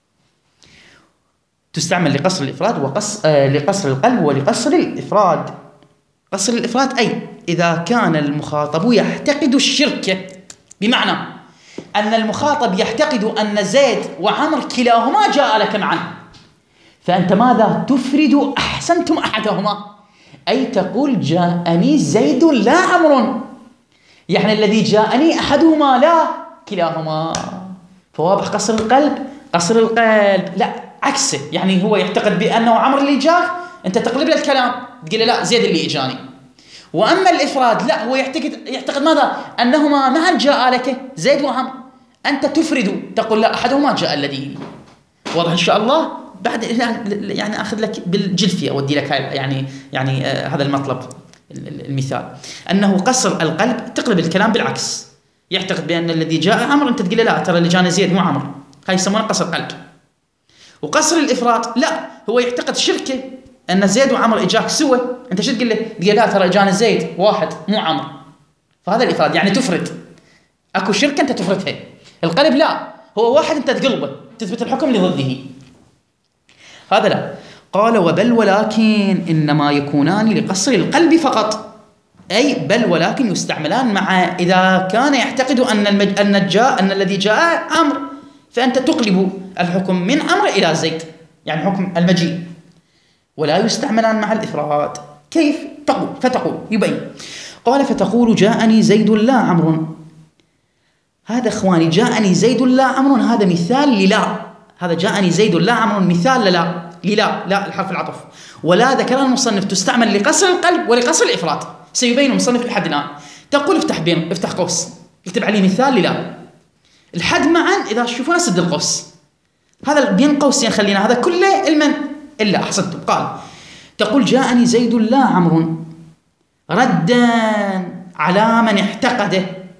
تستعمل لقصر الإفراد وقص آه لقصر القلب ولقصر الإفراد. قصر الإفراد أي إذا كان المخاطب يعتقد الشرك، بمعنى أن المخاطب يعتقد أن زيد وعمر كلاهما جاء لك معا، فأنت ماذا تفرد؟ أحسنتم أحدهما، أي تقول جاءني زيد لا عمر، يعني الذي جاءني أحدهما لا كلاهما. فواضح قصر القلب. قصر القلب لا عكسه، يعني هو يعتقد بأنه عمر اللي جاء، أنت تقلب له الكلام تقول له لا زيد اللي إجاني. وأما الإفراد لا، هو يعتقد يعتقد ماذا؟ أنهما معا جاء لك زيد وعمر، أنت تفرد تقول لا أحدهما جاء الذي. واضح إن شاء الله؟ بعد يعني أخذ لك بالجلفية أودي لك يعني يعني آه هذا المطلب. المثال أنه قصر القلب تقلب الكلام بالعكس، يعتقد بأن الذي جاء عمرو، أنت تقول لا ترى اللي جانا زيد مو عمرو، هاي يسمونه قصر قلب. وقصر الإفراد لا، هو يعتقد شركه أن زيد وعمرو إجاك سوى، أنت شو تقول له؟ تقول لا ترى جانا زيد واحد مو عمرو. فهذا الإفراد، يعني تفرد، أكو شركة أنت تفردها. القلب لا، هو واحد أنت تقلبه تثبت الحكم لضده، هذا لا. قال وبل ولكن إنما يكونان لقصر القلب فقط، أي بل ولكن يستعملان مع إذا كان يعتقد أن المج... أن جاء أن الذي جاء عمرو، فأنت تقلب الحكم من عمرو إلى زيد، يعني حكم المجيء. ولا يستعملان مع الإفراد. كيف؟ تقول فتقول يبين. قال فتقول جاءني زيد لا عمرو. هذا إخواني جاءني زيد لا عمرو هذا مثال للا، هذا جاءني زيد لا عمرو مثال للا للا لا الحرف العطف. ولا ذكرها المصنف تستعمل لقصر القلب ولقصر الإفراد، سيبين المصنف لحد الآن. تقول افتح بين افتح قوس اكتب عليه مثال للا، الحد معا إذا تشوفونه سد القوس، هذا بين قوسين خلينا، هذا كله المن إلا أحسنتم. قال تقول جاءني زيد لا عمرو ردا على من اعتقده،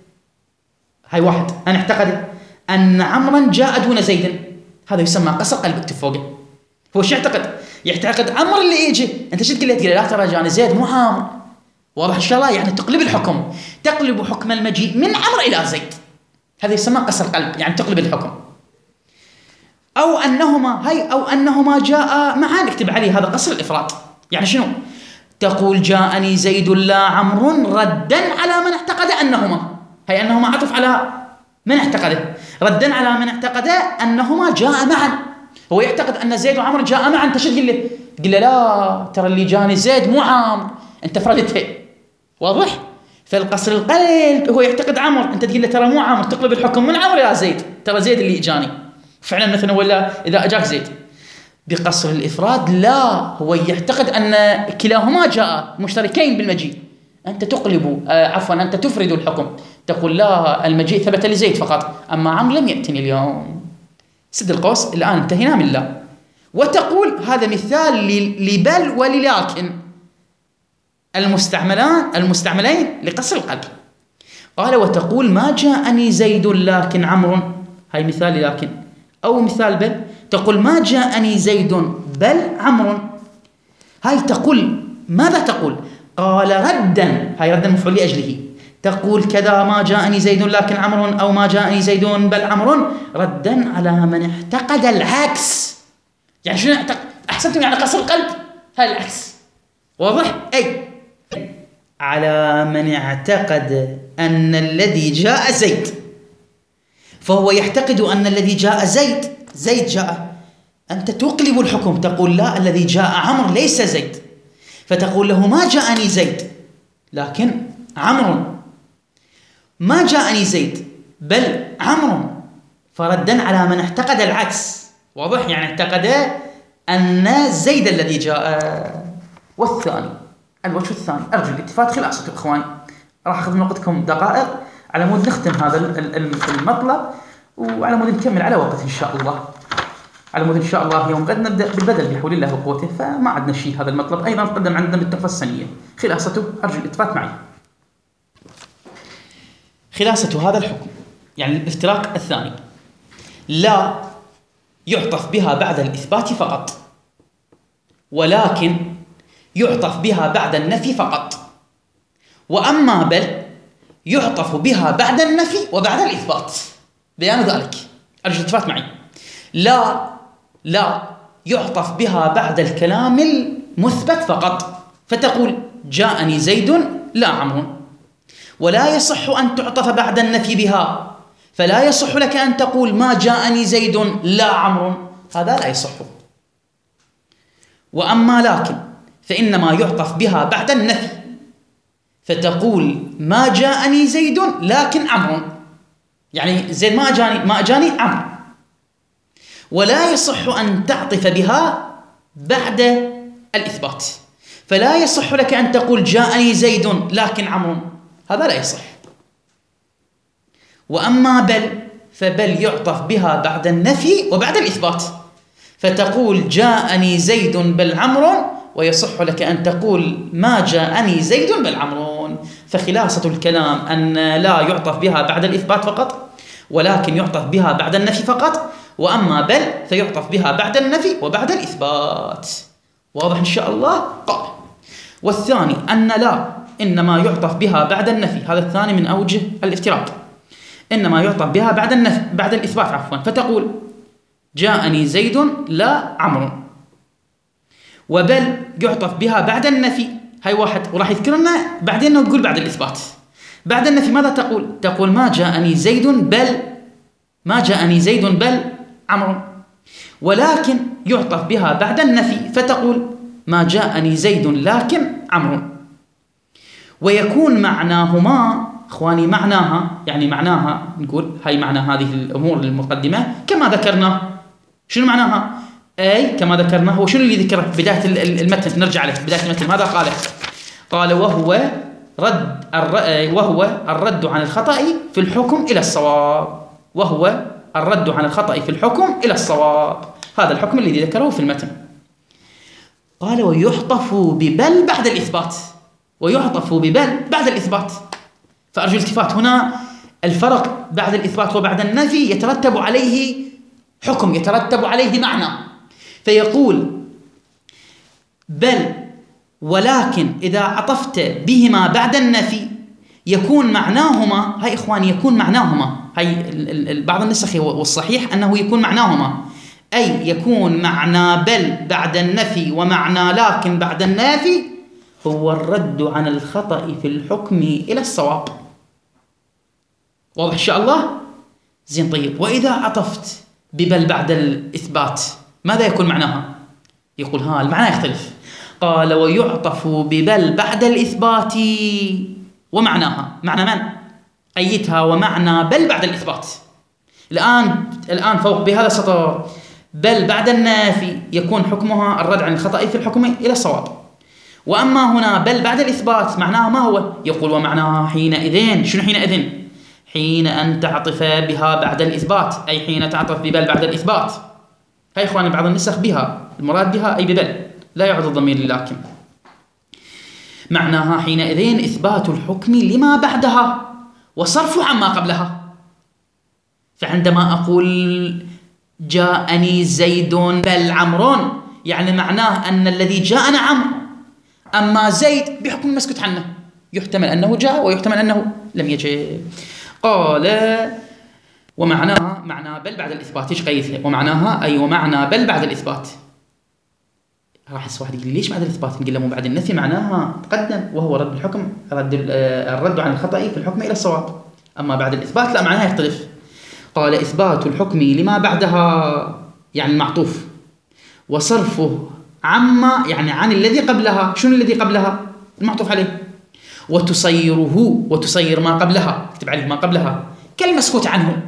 هاي واحد أن اعتقد أن عمرا جاء دون زيد، هذا يسمى قصر قلب. اكتب فوقه. هو شو يعتقد؟ يعتقد عمرو اللي يجي، أنت شو تقول له؟ تقول لا ترى جاني زيد مو عمرو. واضح إن شاء الله؟ يعني تقلب الحكم، تقلب حكم المجيء من عمرو إلى زيد، هذا يسمى قصر قلب، يعني تقلب الحكم. أو أنهما هاي أو أنهما جاء معا، اكتب عليه هذا قصر الإفراد. يعني شنو؟ تقول جاءني زيد لا عمرو ردا على من اعتقد أنهما، هي أنهما عطف على من اعتقده، ردا على من اعتقد أنهما جاء معا. هو يعتقد أن زيد وعمرو جاء معا، أنت شو تقول له؟ تقول له لا ترى اللي جاني زيد مو عمرو، أنت فردتها. واضح؟ فالقصر القلب هو يعتقد عمرو، أنت تقول له ترى مو عمرو، تقلب الحكم من عمرو إلى زيد، ترى زيد اللي إجاني فعلا مثلا، ولا إذا أجاك زيد. بقصر الإفراد لا، هو يعتقد أن كلاهما جاء مشتركين بالمجيء، أنت تقلب آه عفوا أنت تفرد الحكم، تقول لا المجيء ثبت لزيد فقط، أما عمرو لم يأتني اليوم. سد القوس. الآن انتهينا من لا. وتقول هذا مثال لبل وللكن المستعملان المستعملين لقصر القلب. قال وتقول ما جاءني زيد لكن عمرو، هاي مثال لكن. أو مثال بل، تقول ما جاءني زيد بل عمرو، هاي تقول ماذا تقول؟ قال ردا، هاي ردا مفعول لأجله، تقول كذا ما جاءني زيد لكن عمرو، أو ما جاءني زيد بل عمرو، ردا على من اعتقد العكس. يعني شنو اعتقد؟ أحسنتم، يعني قصر القلب هاي العكس. واضح؟ أي على من اعتقد أن الذي جاء زيد، فهو يعتقد أن الذي جاء زيد زيد جاء، أنت تقلب الحكم تقول لا الذي جاء عمرو ليس زيد، فتقول له ما جاءني زيد لكن عمرو. ما جاءني زيد بل عمرو، فردا على من اعتقد العكس. واضح؟ يعني اعتقد أن زيد الذي جاء. والثاني، الوجه الثاني، أرجو الالتفات خلاصته إخواني، راح أخذ من وقتكم دقائق على مود نختم هذا المطلب، وعلى مود نكمل على وقت إن شاء الله، على مود إن شاء الله يوم غد نبدأ بالبدل بحول الله وقوته، فما عندنا شيء. هذا المطلب أيضا تقدم عندنا بالتحفة السنية. خلاصته، أرجو الالتفات معي. خلاصة هذا الحكم، يعني الافتراق الثاني، لا يعطف بها بعد الإثبات فقط، ولكن يعطف بها بعد النفي فقط. وأما بل يعطف بها بعد النفي وبعد الإثبات. بيان ذلك، أرجو الالتفات معي. لا لا يعطف بها بعد الكلام المثبت فقط، فتقول جاءني زيد لا عمرو، ولا يصح أن تعطف بعد النفي بها، فلا يصح لك أن تقول ما جاءني زيد لا عمرو، هذا لا يصح. وأما لكن فإنما يعطف بها بعد النفي، فتقول ما جاءني زيد لكن عمرو، يعني زيد ما أجاني ما أجاني عمرو. ولا يصح أن تعطف بها بعد الإثبات، فلا يصح لك أن تقول جاءني زيد لكن عمرو، هذا لا يصح. وأما بل فبل يعطف بها بعد النفي وبعد الإثبات، فتقول جاءني زيد بل عمرو، ويصح لك أن تقول ما جاءني زيد بل عمرو. فخلاصة الكلام أن لا يعطف بها بعد الإثبات فقط، ولكن يعطف بها بعد النفي فقط. وأما بل فيعطف بها بعد النفي وبعد الإثبات. واضح إن شاء الله؟ قال والثاني أن لا إنما يعطف بها بعد النفي، هذا الثاني من أوجه الافتراق، إنما يعطف بها بعد النفي بعد الإثبات عفوا، فتقول جاءني زيد لا عمرو. وبل يعطف بها بعد النفي، هاي واحد وراح يذكرنا بعدين نقول بعد الإثبات. بعد النفي ماذا تقول؟ تقول ما جاءني زيد بل ما جاءني زيد بل عمرو. ولكن يعطف بها بعد النفي، فتقول ما جاءني زيد لكن عمرو. ويكون معناهما إخواني معناها، يعني معناها نقول هاي معنى هذه الأمور المقدمة كما ذكرنا. شنو معناها؟ أي كما ذكرنا. هو شنو اللي ذكره بداية المتن؟ نرجع له بداية المتن، ماذا قال؟ قال وهو رد وهو الرد عن الخطأ في الحكم إلى الصواب. وهو الرد عن الخطأ في الحكم إلى الصواب، هذا الحكم الذي ذكره في المتن. قال ويحطف ببل بعد الإثبات، ويحطف ببل بعد الإثبات. فأرجو الالتفات هنا، الفرق بعد الإثبات وبعد النفي يترتب عليه حكم، يترتب عليه معنى. فيقول بل ولكن إذا عطفت بهما بعد النفي يكون معناهما، هاي إخواني يكون معناهما، هاي بعض النسخ والصحيح أنه يكون معناهما، أي يكون معنى بل بعد النفي ومعنى لكن بعد النافي هو الرد عن الخطأ في الحكم إلى الصواب. واضح إن شاء الله؟ زين طيب، وإذا عطفت ببل بعد الإثبات ماذا يكون معناها؟ يقول ها المعنى يختلف. قال ويعطف ببل بعد الإثبات ومعناها، معنى من؟ أيتها ومعنى بل بعد الإثبات. الآن الآن فوق بهذا السطر بل بعد النافي يكون حكمها الرد عن الخطأ في الحكم إلى الصواب. وأما هنا بل بعد الإثبات معناها ما هو؟ يقول ومعناها حينئذ. شنو حينئذ؟ حين أن تعطف بها بعد الإثبات، أي حين تعطف ببل بعد الإثبات. هاي إخواني بعض النسخ بها المراد بها أي ببل، لا يعود الضمير لكن. معناها حينئذ إثبات الحكم لما بعدها وصرف عما قبلها. فعندما أقول جاءني زيد بل عمرو، يعني معناه أن الذي جاءنا عمرو، أما زيد بحكم مسكوت عنه، يحتمل أنه جاء ويحتمل أنه لم يجي. قال ومعناها معنى بل بعد الإثبات. إيش قيدها؟ ومعناها أي ومعنى بل بعد الإثبات. راح يسوى واحد يقول ليش بعد الإثبات؟ نقول له مو بعد النفي معناها تقدم وهو رد الحكم، رد الرد عن الخطأ في الحكم إلى الصواب. أما بعد الإثبات لا، معناها يختلف. قال إثبات الحكم لما بعدها يعني المعطوف، وصرفه عما يعني عن الذي قبلها. شنو الذي قبلها؟ المعطوف عليه. وتصيره، وتصير ما قبلها، اكتب عليه ما قبلها كالمسكوت عنه.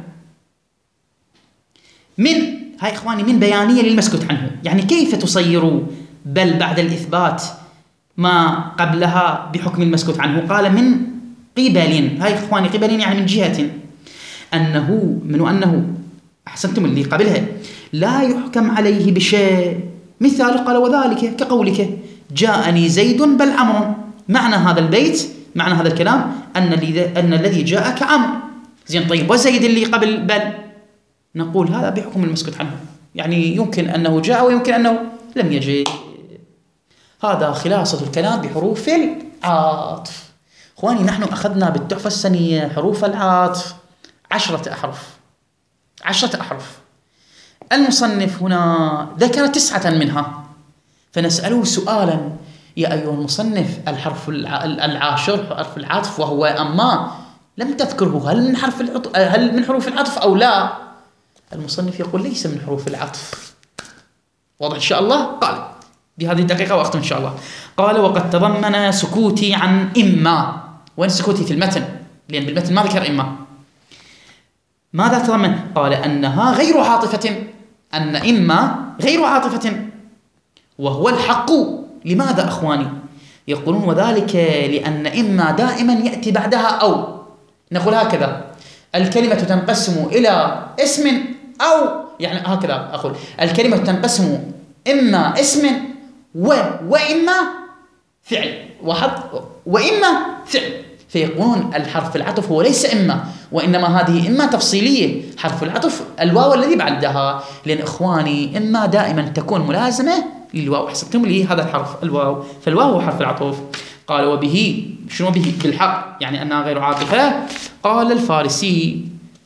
من هاي إخواني من بيانية للمسكوت عنه، يعني كيف تصير بل بعد الإثبات ما قبلها بحكم المسكوت عنه؟ قال من قبل، هاي إخواني قبل يعني من جهة، أنه من أنه أحسنتم اللي قبلها لا يحكم عليه بشيء. مثال قال وذلك كقولك جاءني زيد بل عمرو. معنى هذا البيت، معنى هذا الكلام أن أن الذي جاءك عمرو. زين طيب وزيد اللي قبل بل، نقول هذا بحكم المسكوت عنه، يعني يمكن أنه جاء ويمكن أنه لم يجي. هذا خلاصة الكلام بحروف العطف. إخواني نحن أخذنا بالتحفة السنية حروف العطف عشرة أحرف، عشرة أحرف. المصنف هنا ذكر تسعة منها، فنسأله سؤالا: يا أيها المصنف الحرف العاشر حرف العطف وهو أما لم تذكره، هل من حرف العطف، هل من حروف العطف أو لا؟ المصنف يقول ليس من حروف العطف. واضح إن شاء الله؟ قال بهذه الدقيقة وأختم إن شاء الله. قال: وقد تضمن سكوتي عن إما. وين سكوتي في المتن؟ لأن بالمتن ما ذكر إما. ماذا تضمن؟ قال أنها غير عاطفة، أن إما غير عاطفة وهو الحق. لماذا أخواني؟ يقولون وذلك لأن إما دائما يأتي بعدها أو. نقول هكذا: الكلمة تنقسم إلى اسم أو، يعني هكذا أقول الكلمة تنقسم إما اسم و وإما فعل واحد وإما فعل. فيقولون الحرف العطف هو ليس إما، وإنما هذه إما تفصيلية، حرف العطف الواو الذي بعدها. لأن إخواني إما دائما تكون ملازمة للواو. حسبتم لي هذا الحرف الواو، فالواو هو حرف العطف. قال: وبه، شنو به؟ بالحق، يعني أنها غير عاطفة. قال الفارسي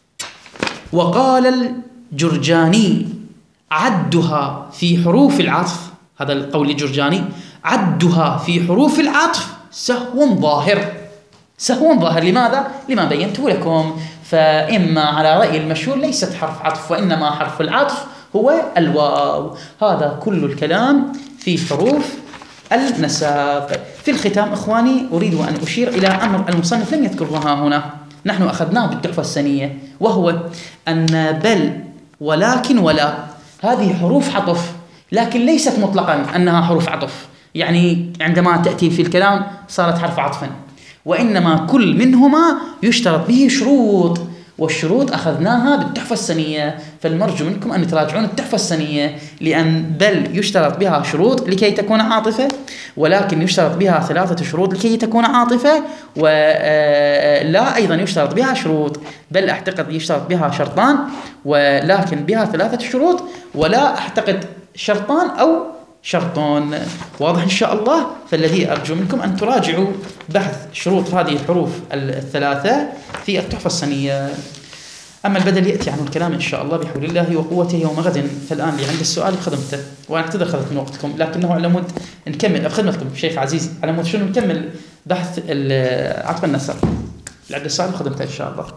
وقال الجرجاني: عدها في حروف العطف، هذا القول الجرجاني، عدها في حروف العطف سهو ظاهر. سهو ظاهر لماذا؟ لما بينته لكم. فإما على رأي المشهور ليست حرف عطف، وإنما حرف العطف هو الواو. هذا كل الكلام في حروف النسق. في الختام إخواني أريد أن أشير إلى أمر المصنف لم يذكرها هنا، نحن أخذناه بالتحفة السنية، وهو أن بل ولكن ولا هذه حروف عطف، لكن ليست مطلقا أنها حروف عطف، يعني عندما تأتي في الكلام صارت حرف عطفا، وإنما كل منهما يشترط به شروط، والشروط أخذناها بالتحفة السنية. فالمرجو منكم أن تراجعون التحفة السنية، لأن بل يشترط بها شروط لكي تكون عاطفة، ولكن يشترط بها ثلاثة شروط لكي تكون عاطفة، ولا أيضا يشترط بها شروط. بل أعتقد يشترط بها شرطان، ولكن بها ثلاثة شروط، ولا أعتقد شرطان أو شرطون. واضح إن شاء الله؟ فالذي أرجو منكم أن تراجعوا بحث شروط هذه الحروف الثلاثة في التحفة السنية. أما البدل يأتي عنه الكلام إن شاء الله بحول الله وقوته يوم غد. فالآن اللي عند السؤال بخدمته، وأنا أعتذر خذت من وقتكم، لكنه على مود نكمل بخدمتكم شيخ عزيز، على مود شنو نكمل بحث عطف النسق. اللي عند السؤال بخدمته إن شاء الله.